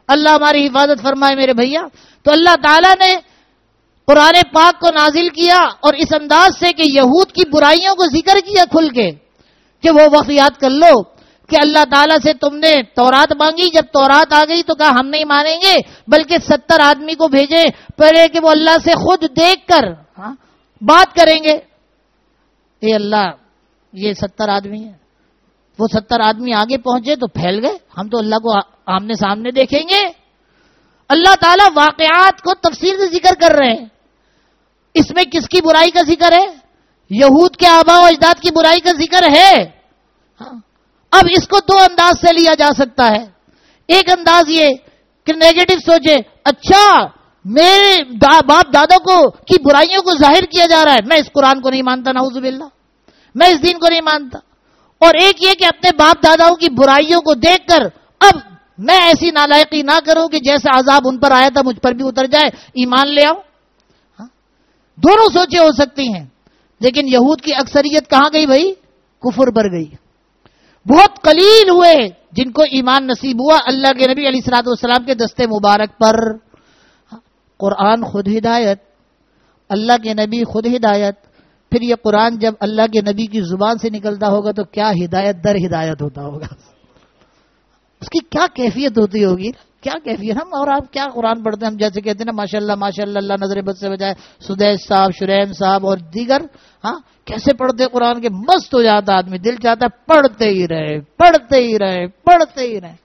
اللہ ہماری حفاظت فرمائے میرے بھیا. تو اللہ تعالیٰ نے قرآن پاک کو نازل کیا اور اس انداز سے کہ یہود کی برائیوں کو ذکر کیا کھل کے کہ وہ وقت یاد کر لو کہ اللہ تعالیٰ سے تم نے تورات مانگی، جب تورات آ گئی تو کہا ہم نہیں مانیں گے، بلکہ 70 آدمی کو بھیجے پہلے کہ وہ اللہ سے خود دیکھ کر بات کریں گے. اے اللہ یہ 70 آدمی ہیں، وہ 70 آدمی آگے پہنچے تو پھیل گئے، ہم تو اللہ کو آمنے سامنے دیکھیں گے. اللہ تعالیٰ واقعات کو تفصیل سے ذکر کر رہے ہیں. اس میں کس کی برائی کا ذکر ہے؟ یہود کے آباء و اجداد کی برائی کا ذکر ہے. اب اس کو 2 انداز سے لیا جا سکتا ہے. ایک انداز یہ کہ نیگیٹو سوچے، اچھا میرے باپ دادا کو کی برائیوں کو ظاہر کیا جا رہا ہے، میں اس قرآن کو نہیں مانتا، نعوذ باللہ، میں اس دین کو نہیں مانتا. اور ایک یہ کہ اپنے باپ داداؤں کی برائیوں کو دیکھ کر اب میں ایسی نالائقی نہ کروں کہ جیسا عذاب ان پر آیا تھا مجھ پر بھی اتر جائے، ایمان لے آؤں. دونوں سوچیں ہو سکتی ہیں. لیکن یہود کی اکثریت کہاں گئی بھائی؟ کفر پر گئی. بہت قلیل ہوئے جن کو ایمان نصیب ہوا اللہ کے نبی علیہ الصلوۃ والسلام کے دستے مبارک پر. قرآن خود ہدایت، اللہ کے نبی خود ہدایت. پھر یہ قرآن جب اللہ کے نبی کی زبان سے نکلتا ہوگا تو کیا ہدایت در ہدایت ہوتا ہوگا، اس کی کیا کیفیت ہوتی ہوگی، کیا کیفیت. ہم اور آپ کیا قرآن پڑھتے ہیں، ہم جیسے کہتے ہیں نا ماشاء اللہ اللہ نظر بد سے بجائے، سدیش صاحب، شریم صاحب اور دیگر کیسے پڑھتے قرآن کے، مست ہو جاتا آدمی، دل چاہتا ہے پڑھتے ہی رہے پڑھتے ہی رہے پڑھتے ہی رہے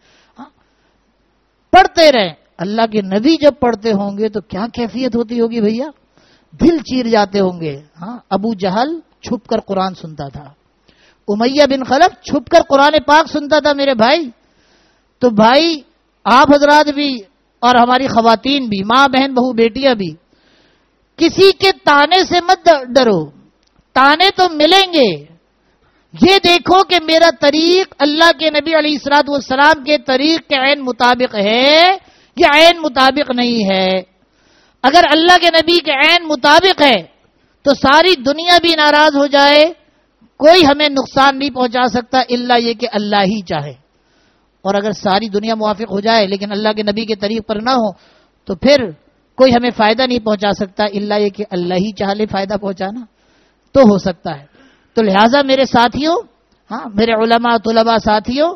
پڑھتے رہے. اللہ کے نبی جب پڑھتے ہوں گے تو کیا کیفیت ہوتی ہوگی بھیا، دل چیر جاتے ہوں گے. ابو جہل چھپ کر قرآن سنتا تھا، امیہ بن خلف چھپ کر قرآن پاک سنتا تھا میرے بھائی. تو بھائی آپ حضرات بھی اور ہماری خواتین بھی، ماں بہن بہو بیٹیاں بھی، کسی کے تانے سے مت ڈرو، تانے تو ملیں گے. یہ دیکھو کہ میرا طریق اللہ کے نبی علیہ الصلوۃ والسلام کے طریق کے عین مطابق ہے یا عین مطابق نہیں ہے. اگر اللہ کے نبی کے عین مطابق ہے تو ساری دنیا بھی ناراض ہو جائے، کوئی ہمیں نقصان نہیں پہنچا سکتا الا یہ کہ اللہ ہی چاہے. اور اگر ساری دنیا موافق ہو جائے لیکن اللہ کے نبی کے طریق پر نہ ہو تو پھر کوئی ہمیں فائدہ نہیں پہنچا سکتا الا یہ کہ اللہ ہی چاہ لے فائدہ پہنچانا تو ہو سکتا ہے. تو لہٰذا میرے ساتھیوں، میرے علماء طلباء ساتھیوں،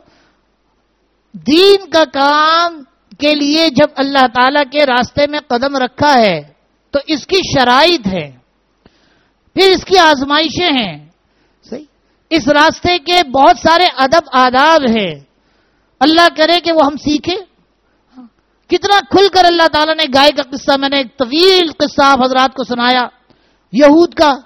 دین کا کام کے لیے جب اللہ تعالیٰ کے راستے میں قدم رکھا ہے تو اس کی شرائط ہے، پھر اس کی آزمائشیں ہیں. صحیح، اس راستے کے بہت سارے ادب آداب ہیں. اللہ کرے کہ وہ ہم سیکھیں. کتنا کھل کر اللہ تعالیٰ نے گائے کا قصہ، میں نے ایک طویل قصہ آپ حضرات کو سنایا، یہود کا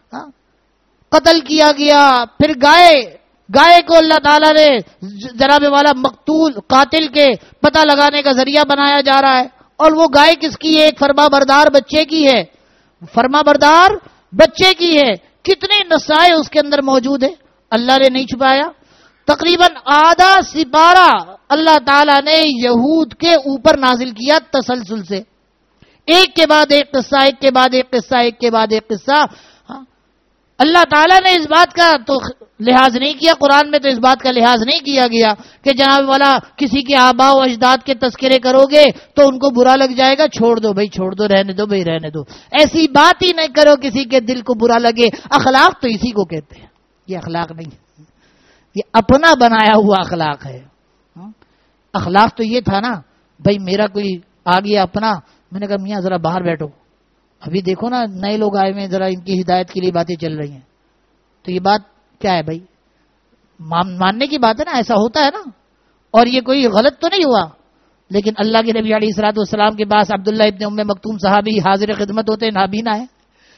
قتل کیا گیا. پھر گائے کو اللہ تعالیٰ نے جناب والا مقتول قاتل کے پتہ لگانے کا ذریعہ بنایا جا رہا ہے. اور وہ گائے کس کی ہے؟ ایک فرما بردار بچے کی ہے. فرما بردار بچے کی ہے. کتنے نصائح اس کے اندر موجود ہے، اللہ نے نہیں چھپایا. تقریباً آدھا سپارہ اللہ تعالیٰ نے یہود کے اوپر نازل کیا تسلسل سے، ایک کے بعد ایک قصہ، ایک کے بعد ایک قصہ، ایک کے بعد ایک قصہ. اللہ تعالیٰ نے اس بات کا تو لحاظ نہیں کیا، قرآن میں تو اس بات کا لحاظ نہیں کیا گیا کہ جناب والا کسی کے آباء و اجداد کے تذکرے کرو گے تو ان کو برا لگ جائے گا، چھوڑ دو بھائی، چھوڑ دو، رہنے دو بھائی، رہنے دو. ایسی بات ہی نہیں کرو کسی کے دل کو برا لگے. اخلاق تو اسی کو کہتے ہیں. یہ اخلاق نہیں، یہ اپنا بنایا ہوا اخلاق ہے. اخلاق تو یہ تھا نا بھائی، میرا کوئی آ گیا اپنا، میں نے کہا میاں ذرا باہر بیٹھو، ابھی دیکھو نا نئے لوگ آئے ہوئے، ذرا ان کی ہدایت کے لیے باتیں چل رہی ہیں. تو یہ بات کیا ہے بھائی؟ ماننے کی بات ہے نا، ایسا ہوتا ہے نا. اور یہ کوئی غلط تو نہیں ہوا. لیکن اللہ کے نبی علیہ الصلوۃ والسلام کے پاس عبداللہ ابن ام مکتوم صحابی حاضر خدمت ہوتے ہیں، نابینا ہے.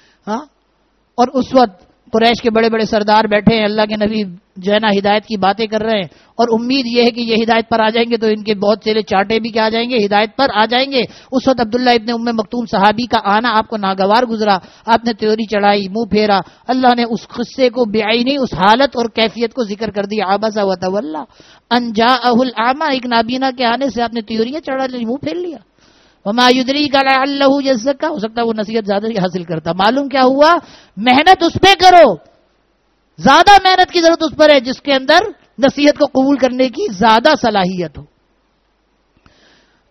اور اس وقت قریش کے بڑے بڑے سردار بیٹھے ہیں، اللہ کے نبی جو ہے نا ہدایت کی باتیں کر رہے ہیں، اور امید یہ ہے کہ یہ ہدایت پر آ جائیں گے تو ان کے بہت سے چاٹے بھی کیا آ جائیں گے، ہدایت پر آ جائیں گے. اس وقت عبداللہ ابن ام مکتوم صحابی کا آنا آپ کو ناگوار گزرا، آپ نے تیوری چڑھائی، منہ پھیرا. اللہ نے اس قصے کو بعینی اس حالت اور کیفیت کو ذکر کر دیا. عبس وتولی ان جاءہ الاعمى، ایک نابینا کے آنے سے آپ نے تیوریاں چڑھا لی، منہ پھیر لیا. وما يدريك لعله يزكى، ہو سکتا ہے وہ نصیحت زیادہ حاصل کرتا. معلوم کیا ہوا؟ محنت اس پہ کرو، زیادہ محنت کی ضرورت اس پر ہے جس کے اندر نصیحت کو قبول کرنے کی زیادہ صلاحیت ہو.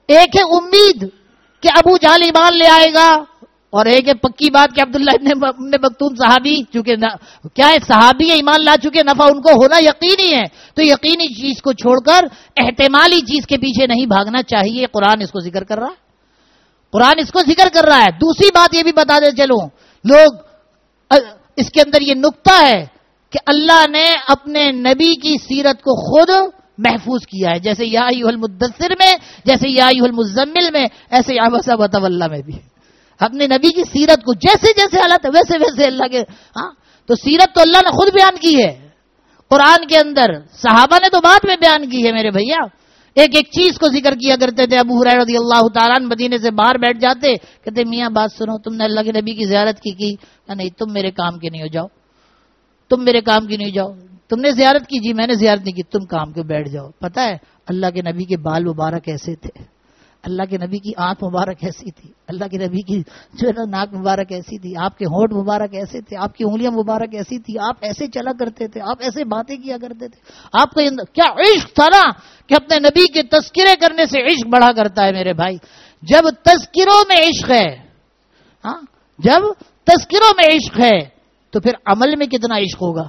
ایک ہے امید کہ ابو جہل ایمان لے آئے گا، اور ایک ہے پکی بات کہ عبداللہ ابن مکتوم صحابی، چونکہ کیا ہے صحابی ایمان لا چکے، نفع ان کو ہونا یقینی ہے، تو یقینی چیز کو چھوڑ کر احتمالی چیز کے پیچھے نہیں بھاگنا چاہیے. قرآن اس کو ذکر کر رہا ہے، قرآن اس کو ذکر کر رہا ہے. دوسری بات یہ بھی بتا دے چلو، لوگ اس کے اندر یہ نقطہ ہے کہ اللہ نے اپنے نبی کی سیرت کو خود محفوظ کیا ہے، جیسے یا ایھا المدثر میں، جیسے یا ایھا المزمل میں، ایسے عبس وتولی میں بھی اپنے نبی کی سیرت کو جیسے جیسے حالت ہے ویسے ویسے اللہ کے تو سیرت تو اللہ نے خود بیان کی ہے قرآن کے اندر، صحابہ نے تو بعد میں بیان کی ہے میرے بھیا. ایک ایک چیز کو ذکر کیا کرتے تھے. ابو ہریرہ رضی اللہ تعالیٰ عنہ مدینے سے باہر بیٹھ جاتے، کہتے میاں بات سنو، تم نے اللہ کے نبی کی زیارت کی؟ نہیں، تم میرے کام کے نہیں ہو، جاؤ تم میرے کام کی نہیں، جاؤ. تم نے زیارت کی؟ جی میں نے زیارت نہیں کی. تم کام کے بیٹھ جاؤ. پتہ ہے اللہ کے نبی کے بال مبارک ایسے تھے، اللہ کے نبی کی آنکھ مبارک ایسی تھی، اللہ کے نبی کی جو ہے نا ناک مبارک ایسی تھی، آپ کے ہونٹ مبارک ایسے تھے، آپ کی انگلیاں مبارک ایسی تھی، آپ ایسے چلا کرتے تھے، آپ ایسے باتیں کیا کرتے تھے. آپ کا کیا عشق تھا نا کہ اپنے نبی کے تذکرے کرنے سے عشق بڑھا کرتا ہے میرے بھائی. جب تذکروں میں عشق ہے، جب تذکروں میں عشق ہے تو پھر عمل میں کتنا عشق ہوگا.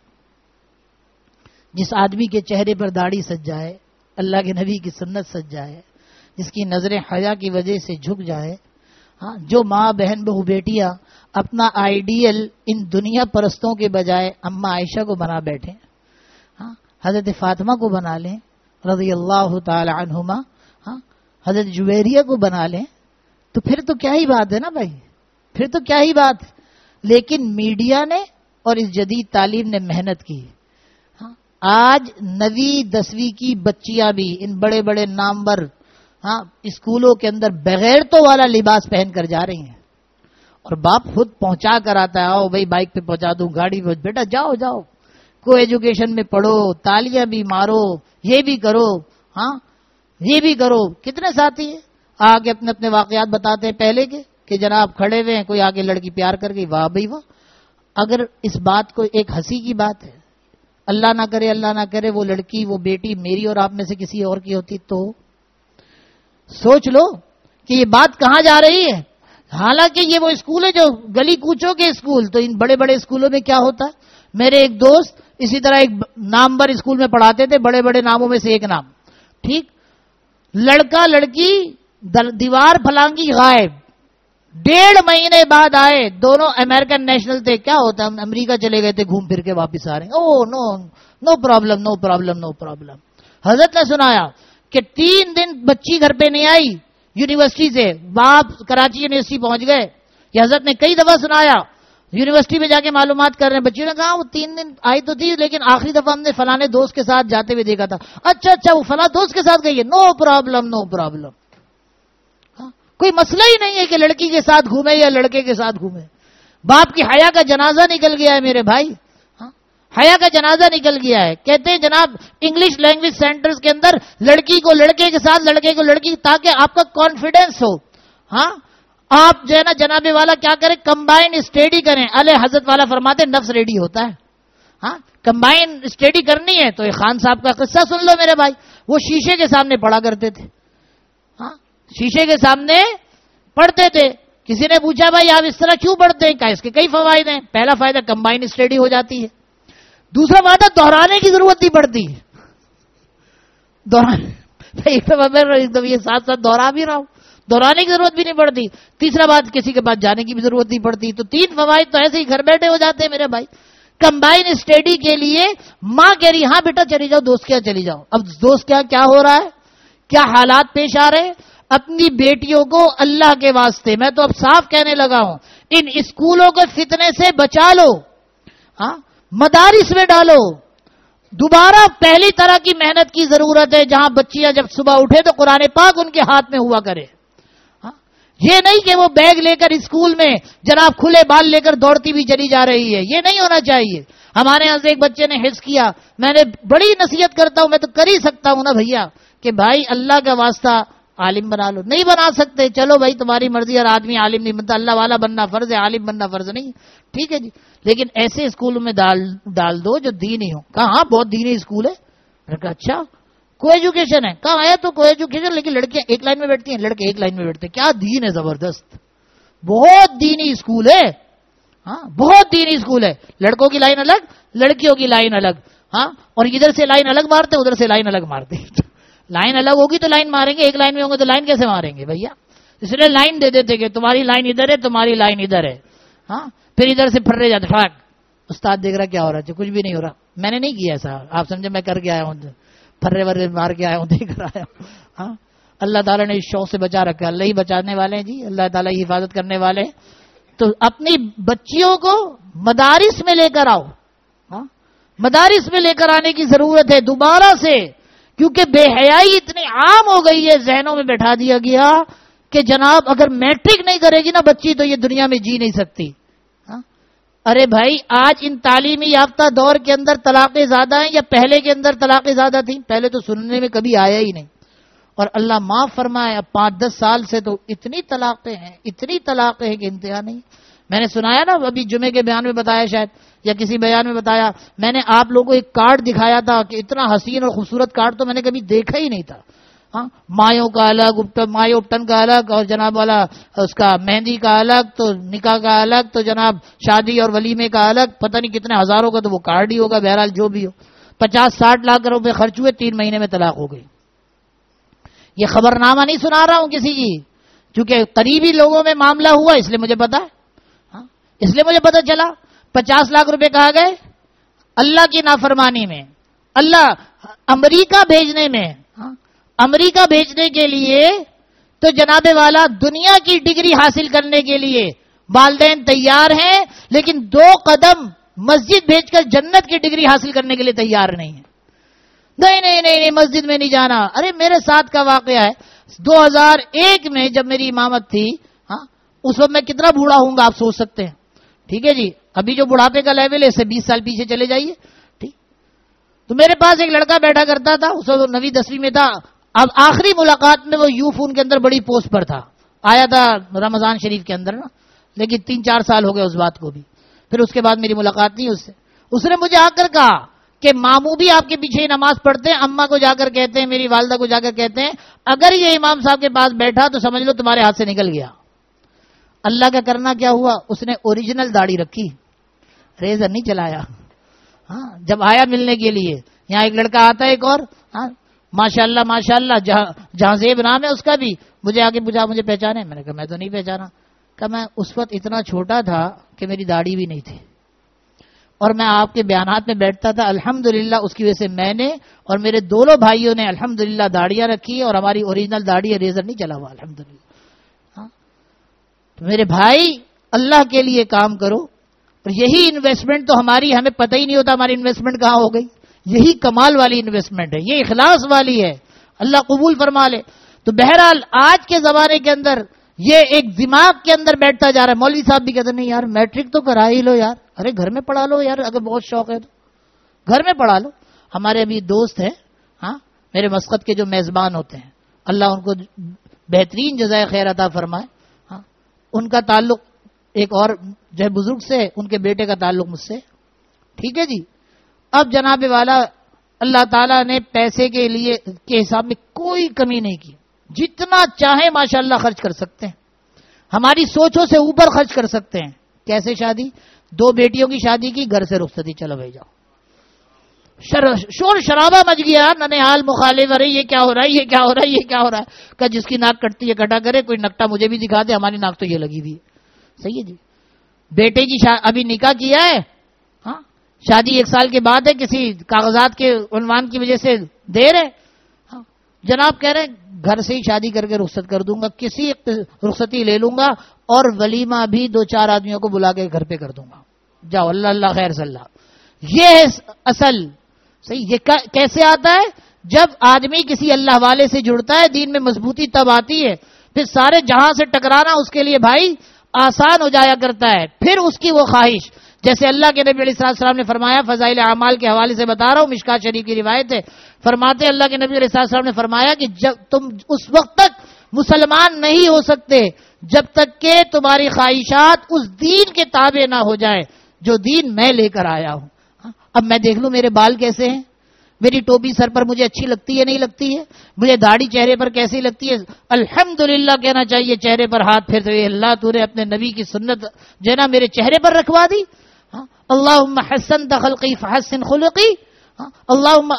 جس آدمی کے چہرے پر داڑھی سج جائے، اللہ کے نبی کی سنت سج جائے، جس کی نظریں حیا کی وجہ سے جھک جائے، جو ماں بہن بہو بیٹیاں اپنا آئیڈیل ان دنیا پرستوں کے بجائے اما عائشہ کو بنا بیٹھیں، حضرت فاطمہ کو بنا لیں رضی اللہ تعالی عنہما، حضرت جویریہ کو بنا لیں، تو پھر تو کیا ہی بات ہے نا بھائی، پھر تو کیا ہی بات. لیکن میڈیا نے اور اس جدید تعلیم نے محنت کی. آج 9ویں 10ویں کی بچیاں بھی ان بڑے بڑے نامور اسکولوں کے اندر بغیر تو والا لباس پہن کر جا رہی ہیں، اور باپ خود پہنچا کر آتا ہے، آؤ بھائی بائک پہ پہنچا دوں، گاڑی پہ، بیٹا جاؤ جاؤ کو ایجوکیشن میں پڑھو، تالیاں بھی مارو، یہ بھی کرو، یہ بھی کرو. کتنے ساتھی ہیں آگے اپنے اپنے واقعات بتاتے ہیں پہلے کے کہ جناب کھڑے ہوئے ہیں، کوئی آگے لڑکی پیار کر گئی، واہ بھائی واہ. اگر اس بات کو ایک ہنسی کی بات ہے، اللہ نہ کرے اللہ نہ کرے وہ لڑکی وہ بیٹی میری اور آپ میں سے کسی اور کی ہوتی تو سوچ لو کہ یہ بات کہاں جا رہی ہے. حالانکہ یہ وہ اسکول ہے جو گلی کوچوں کے اسکول، تو ان بڑے بڑے اسکولوں میں کیا ہوتا ہے. میرے ایک دوست اسی طرح ایک نامور اسکول میں پڑھاتے تھے، بڑے بڑے ناموں میں سے ایک نام، ٹھیک، لڑکا لڑکی دیوار پھلانگی غائب، 1.5 مہینے بعد آئے، دونوں امریکن نیشنل تھے. کیا ہوتا ہے، امریکہ چلے گئے تھے، گھوم پھر کے واپس آ رہے ہیں. Oh no no problem no problem no problem. حضرت نے سنایا کہ 3 دن بچی گھر پہ نہیں آئی یونیورسٹی سے، باپ کراچی یونیورسٹی پہنچ گئے. یہ حضرت نے کئی دفعہ سنایا، یونیورسٹی میں جا کے معلومات کر رہے ہیں. بچیوں نے کہا وہ 3 دن آئی تو تھی، لیکن آخری دفعہ ہم نے فلانے دوست کے ساتھ جاتے ہوئے دیکھا تھا. اچھا وہ فلاں دوست کے ساتھ گئی ہے، نو پرابلم نو پرابلم. کوئی مسئلہ ہی نہیں ہے کہ لڑکی کے ساتھ گھومے یا لڑکے کے ساتھ گھومے. باپ کی حیا کا جنازہ نکل گیا ہے میرے بھائی، حیا کا جنازہ نکل گیا ہے. کہتے ہیں جناب انگلش لینگویج سینٹرز کے اندر لڑکی کو لڑکے کے ساتھ، لڑکے کو لڑکی، تاکہ آپ کا کانفیڈنس ہو. آپ جو ہے نا جناب والا کیا کریں، کمبائن اسٹڈی کریں. حضرت والا فرماتے نفس ریڈی ہوتا ہے. کمبائن اسٹڈی کرنی ہے تو یہ خان صاحب کا قصہ سن لو میرے بھائی. وہ شیشے کے سامنے پڑھا کرتے تھے، شیشے کے سامنے پڑھتے تھے. کسی نے پوچھا بھائی آپ اس طرح کیوں پڑھتے ہیں؟ کہا اس کے کئی فوائد ہیں. پہلا فائدہ کمبائن اسٹڈی ہو جاتی ہے. دوسرا فائدہ دہرانے کی ضرورت نہیں پڑتی. یہ ساتھ ساتھ دہرا بھی رہا ہوں، دہرانے کی ضرورت بھی نہیں پڑتی. تیسرا بات کسی کے پاس جانے کی بھی ضرورت نہیں پڑتی. تو 3 فوائد تو ایسے ہی گھر بیٹھے ہو جاتے ہیں میرے بھائی. کمبائن اسٹڈی کے لیے ماں کہہ رہی ہاں بیٹا چلی جاؤ، دوست کیا چلی جاؤ. اب دوست کیا ہو رہا ہے، کیا حالات پیش آ رہے ہیں. اپنی بیٹیوں کو اللہ کے واسطے میں تو اب صاف کہنے لگا ہوں، ان اسکولوں کے فتنے سے بچا لو، مدارس میں ڈالو. دوبارہ پہلی طرح کی محنت کی ضرورت ہے، جہاں بچیاں جب صبح اٹھے تو قرآن پاک ان کے ہاتھ میں ہوا کرے. یہ نہیں کہ وہ بیگ لے کر اسکول میں جناب کھلے بال لے کر دوڑتی بھی چلی جا رہی ہے. یہ نہیں ہونا چاہیے. ہمارے یہاں سے ایک بچے نے حفظ کیا، میں نے بڑی نصیحت کرتا ہوں، میں تو کر ہی سکتا ہوں نا بھیا، کہ بھائی اللہ کا واسطہ عالم بنا لو. نہیں بنا سکتے چلو بھائی تمہاری مرضی، اور آدمی عالم نہیں بنتا. اللہ والا بننا فرض ہے، عالم بننا فرض نہیں. ٹھیک ہے جی، لیکن ایسے اسکولوں میں ڈال دو جو دینی ہو. کہا ہاں بہت دینی اسکول ہے. میں نے کہا اچھا کو ایجوکیشن ہے. کہاں ہے تو کو ایجوکیشن, لیکن لڑکیاں ایک لائن میں بیٹھتی ہیں, لڑکے ایک لائن میں بیٹھتے ہیں. کیا دین ہے زبردست, بہت دینی اسکول ہے. ہاں بہت دینی اسکول ہے. لڑکوں کی لائن الگ, لڑکیوں کی لائن الگ. ہاں اور ادھر سے لائن الگ مارتے, ادھر سے لائن الگ مارتے. لائن الگ ہوگی تو لائن ماریں گے, ایک لائن میں ہوں گے تو لائن کیسے ماریں گے بھیا؟ اس لیے لائن دے دیتے کہ تمہاری لائن ادھر ہے, تمہاری لائن ادھر ہے. ہاں پھر ادھر سے پھر جاتے ٹھاک. استاد دیکھ رہا کیا ہو رہا ہے, کچھ بھی نہیں ہو رہا. میں نے نہیں کیا ایسا, آپ سمجھے میں کر کے آیا ہوں, پھرے ورے مار کے آیا ہوں, دیکھ کر آیا ہوں. ہاں اللہ تعالیٰ نے اس شوق سے بچا رکھا. اللہ ہی بچانے والے ہیں جی, اللہ تعالیٰ ہی حفاظت کرنے والے ہیں. تو اپنی بچیوں کو مدارس میں لے کر آؤ. ہاں مدارس میں لے کر آنے کی ضرورت ہے دوبارہ سے, کیونکہ بے حیائی اتنی عام ہو گئی ہے, ذہنوں میں بیٹھا دیا گیا کہ جناب اگر میٹرک نہیں کرے گی نا بچی تو یہ دنیا میں جی نہیں سکتی. ارے بھائی آج ان تعلیمی یافتہ دور کے اندر طلاقیں زیادہ ہیں یا پہلے کے اندر طلاقیں زیادہ تھیں؟ پہلے تو سننے میں کبھی آیا ہی نہیں. اور اللہ معاف فرمائے, اب 5-10 سال سے تو اتنی طلاقیں ہیں, اتنی طلاقیں ہیں کہ انتہا نہیں. میں نے سنایا نا ابھی جمعے کے بیان میں بتایا شاید, یا کسی بیان میں بتایا, میں نے آپ لوگوں کو ایک کارڈ دکھایا تھا کہ اتنا حسین اور خوبصورت کارڈ تو میں نے کبھی دیکھا ہی نہیں تھا. ہاں مایوں کا الگ, مایو اپٹن کا الگ, اور جناب والا اس کا مہندی کا الگ, تو نکاح کا الگ, تو جناب شادی اور ولیمے کا الگ, پتہ نہیں کتنے ہزاروں کا تو وہ کارڈ ہی ہوگا. بہرحال جو بھی ہو, 50-60 لاکھ روپے خرچ ہوئے, 3 مہینے میں طلاق ہو گئی. یہ خبر نامہ نہیں سنا رہا ہوں کسی کی, کیونکہ قریبی لوگوں میں معاملہ ہوا اس لیے مجھے پتا ہے. ہاں اس لیے مجھے پتا چلا 50 لاکھ روپے کہا گئے اللہ کی نافرمانی میں, اللہ امریکہ بھیجنے میں. امریکہ بھیجنے کے لیے تو جناب والا دنیا کی ڈگری حاصل کرنے کے لیے والدین تیار ہیں, لیکن 2 قدم مسجد بھیج کر جنت کی ڈگری حاصل کرنے کے لیے تیار نہیں ہے. نہیں نہیں نہیں نہیں مسجد میں نہیں جانا. ارے میرے ساتھ کا واقعہ ہے, 2001 میں جب میری امامت تھی, ہاں اس وقت میں کتنا بوڑھا ہوں گا آپ سوچ سکتے ہیں. ٹھیک ہے جی, ابھی جو بڑھاپے کا لیول ہے اس سے 20 سال پیچھے چلے جائیے. ٹھیک, تو میرے پاس ایک لڑکا بیٹھا کرتا تھا, اس وقت 9ویں 10ویں میں تھا. اب آخری ملاقات میں وہ یو فون کے اندر بڑی پوسٹ پر تھا, آیا تھا رمضان شریف کے اندر نا, لیکن 3-4 سال ہو گئے اس بات کو بھی. پھر اس کے بعد میری ملاقات نہیں اس سے. اس نے مجھے آ کر کہا کہ ماموں بھی آپ کے پیچھے ہی نماز پڑھتے ہیں, اماں کو جا کر کہتے ہیں, میری والدہ کو جا کر کہتے ہیں اگر یہ امام صاحب کے پاس بیٹھا تو سمجھ لو تمہارے ہاتھ سے نکل گیا. اللہ کا کرنا کیا ہوا, اس نے اوریجنل داڑھی رکھی, ریزر نہیں چلایا. ہاں جب آیا ملنے کے لیے, یہاں ایک لڑکا آتا ہے ایک اور, ہاں ماشاء اللہ جہازیب نام ہے اس کا بھی, مجھے آگے پوچھا مجھے پہچانے, میں نے کہا میں تو نہیں پہچانا. کہ میں اس وقت اتنا چھوٹا تھا کہ میری داڑھی بھی نہیں تھی, اور میں آپ کے بیانات میں بیٹھتا تھا. الحمدللہ اس کی وجہ سے میں نے اور میرے دونوں بھائیوں نے الحمدللہ داڑیاں رکھی, اور ہماری اوریجنل داڑھی ہے, ریزر نہیں چلا ہوا الحمدللہ. ہاں تو میرے بھائی اللہ کے لیے کام کرو, اور یہی انویسٹمنٹ تو ہماری, ہمیں پتہ ہی نہیں ہوتا ہماری انویسٹمنٹ کہاں ہو گئی. یہی کمال والی انویسٹمنٹ ہے, یہ اخلاص والی ہے, اللہ قبول فرما لے. تو بہرحال آج کے زمانے کے اندر یہ ایک دماغ کے اندر بیٹھتا جا رہا ہے. مولوی صاحب بھی کہتے ہیں نہیں یار میٹرک تو کرا ہی لو یار, ارے گھر میں پڑھا لو یار, اگر بہت شوق ہے تو گھر میں پڑھا لو. ہمارے ابھی دوست ہیں, ہاں میرے مسقط کے جو میزبان ہوتے ہیں, اللہ ان کو بہترین جزائے خیر عطا فرمائے. ہاں ان کا تعلق ایک اور جو ہے بزرگ سے, ان کے بیٹے کا تعلق مجھ سے. ٹھیک ہے جی. اب جناب والا اللہ تعالیٰ نے پیسے کے لیے کے حساب میں کوئی کمی نہیں کی, جتنا چاہیں ماشاءاللہ خرچ کر سکتے ہیں, ہماری سوچوں سے اوپر خرچ کر سکتے ہیں. کیسے شادی, 2 بیٹیوں کی شادی کی, گھر سے رخصتی, چلو بھائی جاؤ. شور شرابہ مچ گیا, ننہال مخالف, ارے یہ کیا ہو رہا ہے, یہ کیا ہو رہا ہے, یہ کیا ہو رہا ہے. کہ جس کی ناک کٹتی ہے کٹا کرے, کوئی نکٹا مجھے بھی دکھا دے, ہماری ناک تو یہ لگی ہوئی ہے. صحیح ہے جی. بیٹے کی ابھی نکاح کیا ہے, ہاں شادی 1 سال کے بعد ہے, کسی کاغذات کے عنوان کی وجہ سے دیر ہے. ہاں جناب کہہ رہے ہیں گھر سے ہی شادی کر کے رخصت کر دوں گا, کسی رخصتی لے لوں گا, اور ولیمہ بھی 2-4 آدمیوں کو بلا کے گھر پہ کر دوں گا. جاؤ اللہ اللہ خیر صلی اللہ. یہ ہے اصل. صحیح. یہ کیسے آتا ہے, جب آدمی کسی اللہ والے سے جڑتا ہے, دین میں مضبوطی تب آتی ہے. پھر سارے جہاں سے ٹکرانا اس کے لیے بھائی آسان ہو جایا کرتا ہے. پھر اس کی وہ خواہش, جیسے اللہ کے نبی علیہ السلام نے فرمایا, فضائل اعمال کے حوالے سے بتا رہا ہوں, مشکات شریف کی روایت ہے, فرماتے اللہ کے نبی علیہ السلام نے فرمایا کہ جب تم اس وقت تک مسلمان نہیں ہو سکتے جب تک کہ تمہاری خواہشات اس دین کے تابع نہ ہو جائے جو دین میں لے کر آیا ہوں. اب میں دیکھ لوں میرے بال کیسے ہیں, میری ٹوپی سر پر مجھے اچھی لگتی ہے نہیں لگتی ہے, مجھے داڑھی چہرے پر کیسی لگتی ہے. الحمدللہ کہنا چاہیے چہرے پر ہاتھ پھیرتے ہوئے, اللہ تو نے اپنے نبی کی سنت جو ہے نا میرے چہرے پر رکھوا دی. اللہم حسنت خلقی فحسن خلقی, اللہم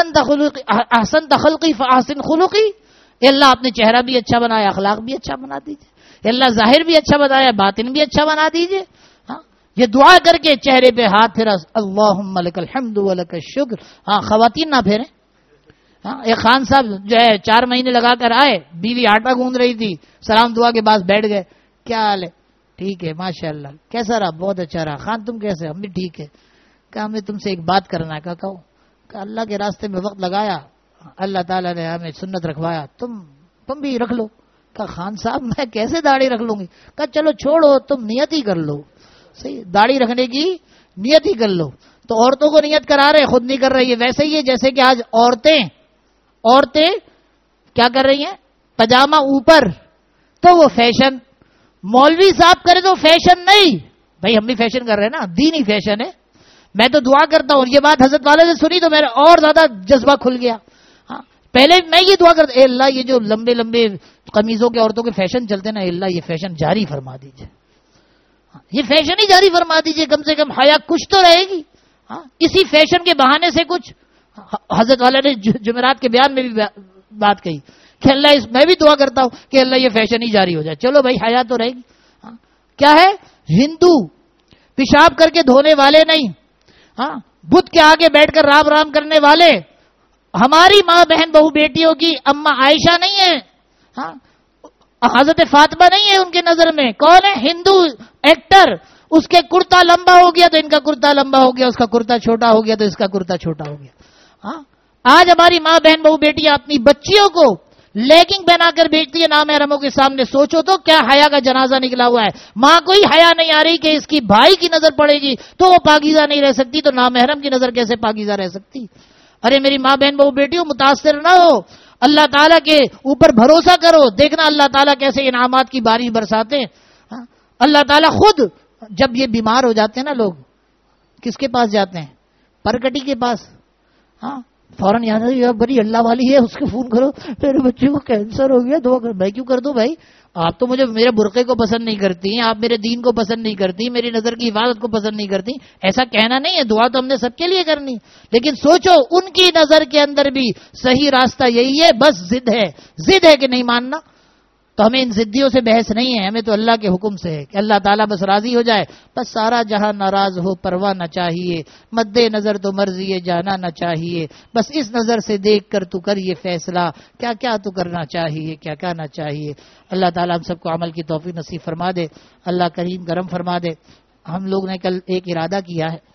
احسنت خلقی فاحسن خلقی. اے اللہ آپ نے چہرہ بھی اچھا بنایا, اخلاق بھی اچھا بنا دیجیے. اے اللہ ظاہر بھی اچھا بنایا, باطن بھی اچھا بنا دیجیے. یہ دعا کر کے چہرے پہ ہاتھ پھیرا, اللہم لک الحمد ولک الشکر. خواتین نہ پھیریں. ایک خان صاحب جو ہے 4 مہینے لگا کر آئے, بیوی آٹا گوندھ رہی تھی, سلام دعا کے بعد بیٹھ گئے. کیا حال ہے؟ ٹھیک ہے ماشاء اللہ. کیسا رہا؟ بہت اچھا رہا. خان تم کیسے؟ ہم بھی ٹھیک ہے. کہا ہمیں تم سے ایک بات کرنا ہے. کہا اللہ کے راستے میں وقت لگایا, اللہ تعالیٰ نے ہمیں سنت رکھوایا, تم بھی رکھ لو. کہا خان صاحب میں کیسے داڑھی رکھ لوں گی؟ کہا چلو چھوڑو, تم نیت ہی کر لو. صحیح, داڑھی رکھنے کی نیت ہی کر لو. تو عورتوں کو نیت کرا رہے, خود نہیں کر رہی ہے. ویسے ہی ہے جیسے کہ آج عورتیں کیا کر رہی ہیں, پجامہ اوپر, تو وہ فیشن. مولوی صاحب کرے تو فیشن نہیں. بھائی ہم بھی فیشن کر رہے ہیں نا, دینی فیشن ہے. میں تو دعا کرتا ہوں, یہ بات حضرت والے سے سنی تو میرا اور زیادہ جذبہ کھل گیا. پہلے میں یہ دعا کرتا, اے اللہ یہ جو لمبے لمبے قمیضوں کے عورتوں کے فیشن چلتے نا, اے اللہ یہ فیشن جاری فرما دیجئے, یہ فیشن ہی جاری فرما دیجئے. کم سے کم حیا کچھ تو رہے گی. اسی فیشن کے بہانے سے کچھ حضرت والا نے جمعرات کے بیان میں بھی بات کہی کہ اللہ میں بھی دعا کرتا ہوں کہ اللہ یہ فیشن ہی جاری ہو جائے. چلو بھائی حیا تو رہے گی. کیا ہے, ہندو پیشاب کر کے دھونے والے نہیں, بدھ کے آگے بیٹھ کر رام رام کرنے والے ہماری ماں بہن بہو بیٹیوں کی اما عائشہ نہیں ہے, حضرت فاطمہ نہیں ہے ان کے نظر میں. کون ہے؟ ہندو ایکٹر. اس کے کرتا لمبا ہو گیا تو ان کا کرتا لمبا ہو گیا, اس کا کرتا چھوٹا ہو گیا تو اس کا کرتا چھوٹا ہو گیا. آج ہماری ماں بہن بہو بیٹیاں اپنی بچیوں کو لیگنگ پہنا کر بیچتی ہے نامحرموں کے سامنے. سوچو تو کیا حیا کا جنازہ نکلا ہوا ہے. ماں کو ہی حیا نہیں آ رہی کہ اس کی بھائی کی نظر پڑے گی تو وہ پاکیزہ نہیں رہ سکتی, تو نامحرم کی نظر کیسے پاکیزہ رہ سکتی. ارے میری ماں بہن بہو بیٹیوں, متاثر نہ ہو, اللہ تعالیٰ کے اوپر بھروسہ کرو. دیکھنا اللہ تعالیٰ کیسے انعامات کی بارش برساتے ہیں. اللہ تعالیٰ خود جب یہ بیمار ہو جاتے ہیں نا لوگ, کس کے پاس جاتے ہیں؟ پرکٹی کے پاس. فوراً یاد ہے بڑی اللہ والی ہے, اس کو فون کرو, میرے بچے کو کینسر ہو گیا, دعا کرو. میں کیوں کر دوں بھائی؟ آپ تو مجھے میرے برقعے کو پسند نہیں کرتی ہیں, آپ میرے دین کو پسند نہیں کرتی, میری نظر کی عبادت کو پسند نہیں کرتی. ایسا کہنا نہیں ہے, دعا تو ہم نے سب کے لیے کرنی. لیکن سوچو ان کی نظر کے اندر بھی صحیح راستہ یہی ہے, بس ضد ہے کہ نہیں ماننا. تو ہمیں ان ضدیوں سے بحث نہیں ہے, ہمیں تو اللہ کے حکم سے ہے کہ اللہ تعالیٰ بس راضی ہو جائے. بس سارا جہاں ناراض ہو پرواہ نہ چاہیے, مد نظر تو مرضی جانا نہ چاہیے. بس اس نظر سے دیکھ کر تو کر یہ فیصلہ, کیا کیا تو کرنا چاہیے, کیا کیا نہ چاہیے. اللہ تعالیٰ ہم سب کو عمل کی توفیق نصیب فرما دے. اللہ کریم کرم فرما دے. ہم لوگ نے کل ایک ارادہ کیا ہے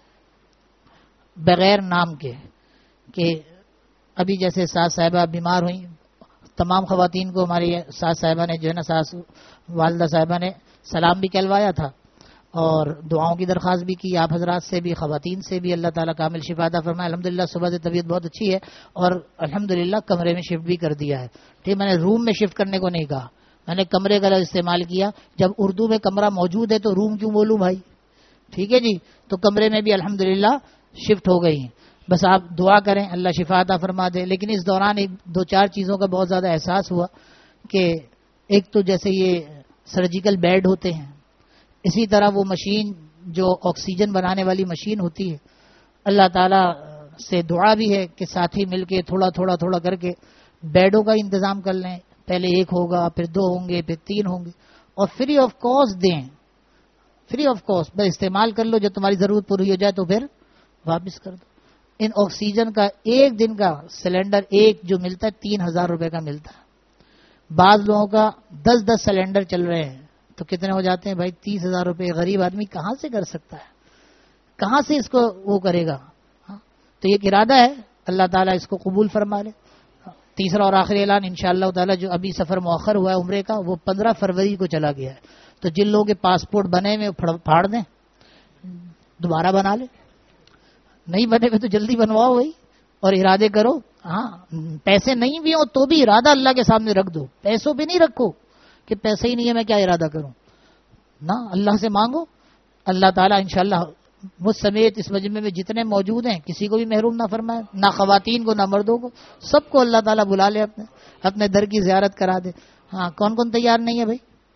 بغیر نام کے, کہ ابھی جیسے ساس صاحبہ بیمار ہوئیں, تمام خواتین کو ہماری ساس صاحبہ نے جو ہے نا, ساس والدہ صاحبہ نے سلام بھی کہلوایا تھا اور دعاؤں کی درخواست بھی کی آپ حضرات سے بھی, خواتین سے بھی. اللہ تعالیٰ کامل شفا عطا فرمائے. الحمدللہ صبح سے طبیعت بہت اچھی ہے اور الحمدللہ کمرے میں شفٹ بھی کر دیا ہے. ٹھیک, میں نے روم میں شفٹ کرنے کو نہیں کہا, میں نے کمرے کا استعمال کیا. جب اردو میں کمرہ موجود ہے تو روم کیوں بولوں بھائی. ٹھیک ہے جی, تو کمرے میں بھی الحمدللہ شفٹ ہو گئی ہیں. بس آپ دعا کریں اللہ شفا عطا فرما دے. لیکن اس دوران 2-4 چیزوں کا بہت زیادہ احساس ہوا کہ ایک تو جیسے یہ سرجیکل بیڈ ہوتے ہیں, اسی طرح وہ مشین جو آکسیجن بنانے والی مشین ہوتی ہے, اللہ تعالیٰ سے دعا بھی ہے کہ ساتھی مل کے تھوڑا تھوڑا کر کے بیڈوں کا انتظام کر لیں. پہلے 1 ہوگا, پھر 2 ہوں گے, پھر 3 ہوں گے, اور فری آف کاسٹ دیں. فری آف کاسٹ بس استعمال کر لو, جب تمہاری ضرورت پوری ہو جائے تو پھر واپس کر دو. ان آکسیجن کا ایک دن کا سلنڈر ایک جو ملتا ہے 3,000 روپے کا ملتا ہے. بعض لوگوں کا 10 سلنڈر چل رہے ہیں تو کتنے ہو جاتے ہیں بھائی؟ 30,000 روپے. غریب آدمی کہاں سے کر سکتا ہے, کہاں سے اس کو وہ کرے گا. تو یہ ارادہ ہے, اللہ تعالیٰ اس کو قبول فرما لے. تیسرا اور آخری اعلان انشاءاللہ تعالیٰ, جو ابھی سفر مؤخر ہوا ہے عمرے کا, وہ 15 فروری کو چلا گیا ہے. تو جن لوگوں کے پاسپورٹ بنے ہوئے پھاڑ دیں, دوبارہ بنا لیں. نہیں بنے ہوئے تو جلدی بنواؤ بھائی, اور ارادے کرو. پیسے نہیں بھی ہوں تو بھی ارادہ اللہ کے سامنے رکھ دو. پیسوں پہ نہیں رکھو کہ پیسے ہی نہیں ہے میں کیا ارادہ کروں. نہ, اللہ سے مانگو, اللہ تعالیٰ انشاءاللہ مجھ سمیت اس مجمع میں جتنے موجود ہیں کسی کو بھی محروم نہ فرمائے، نہ خواتین کو نہ مردوں کو، سب کو اللہ تعالیٰ بلا لے اپنے در کی زیارت کرا دے۔ ہاں کون کون تیار نہیں ہے بھائی؟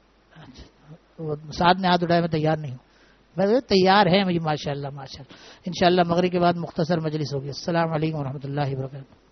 ساتھ میں ہاتھ اٹھائے، میں تیار نہیں ہوں، میں تیار ہے مجھے، ماشاء اللہ ماشاء اللہ۔ انشاءاللہ مغرب کے بعد مختصر مجلس ہوگی۔ السلام علیکم ورحمۃ اللہ وبرکاتہ۔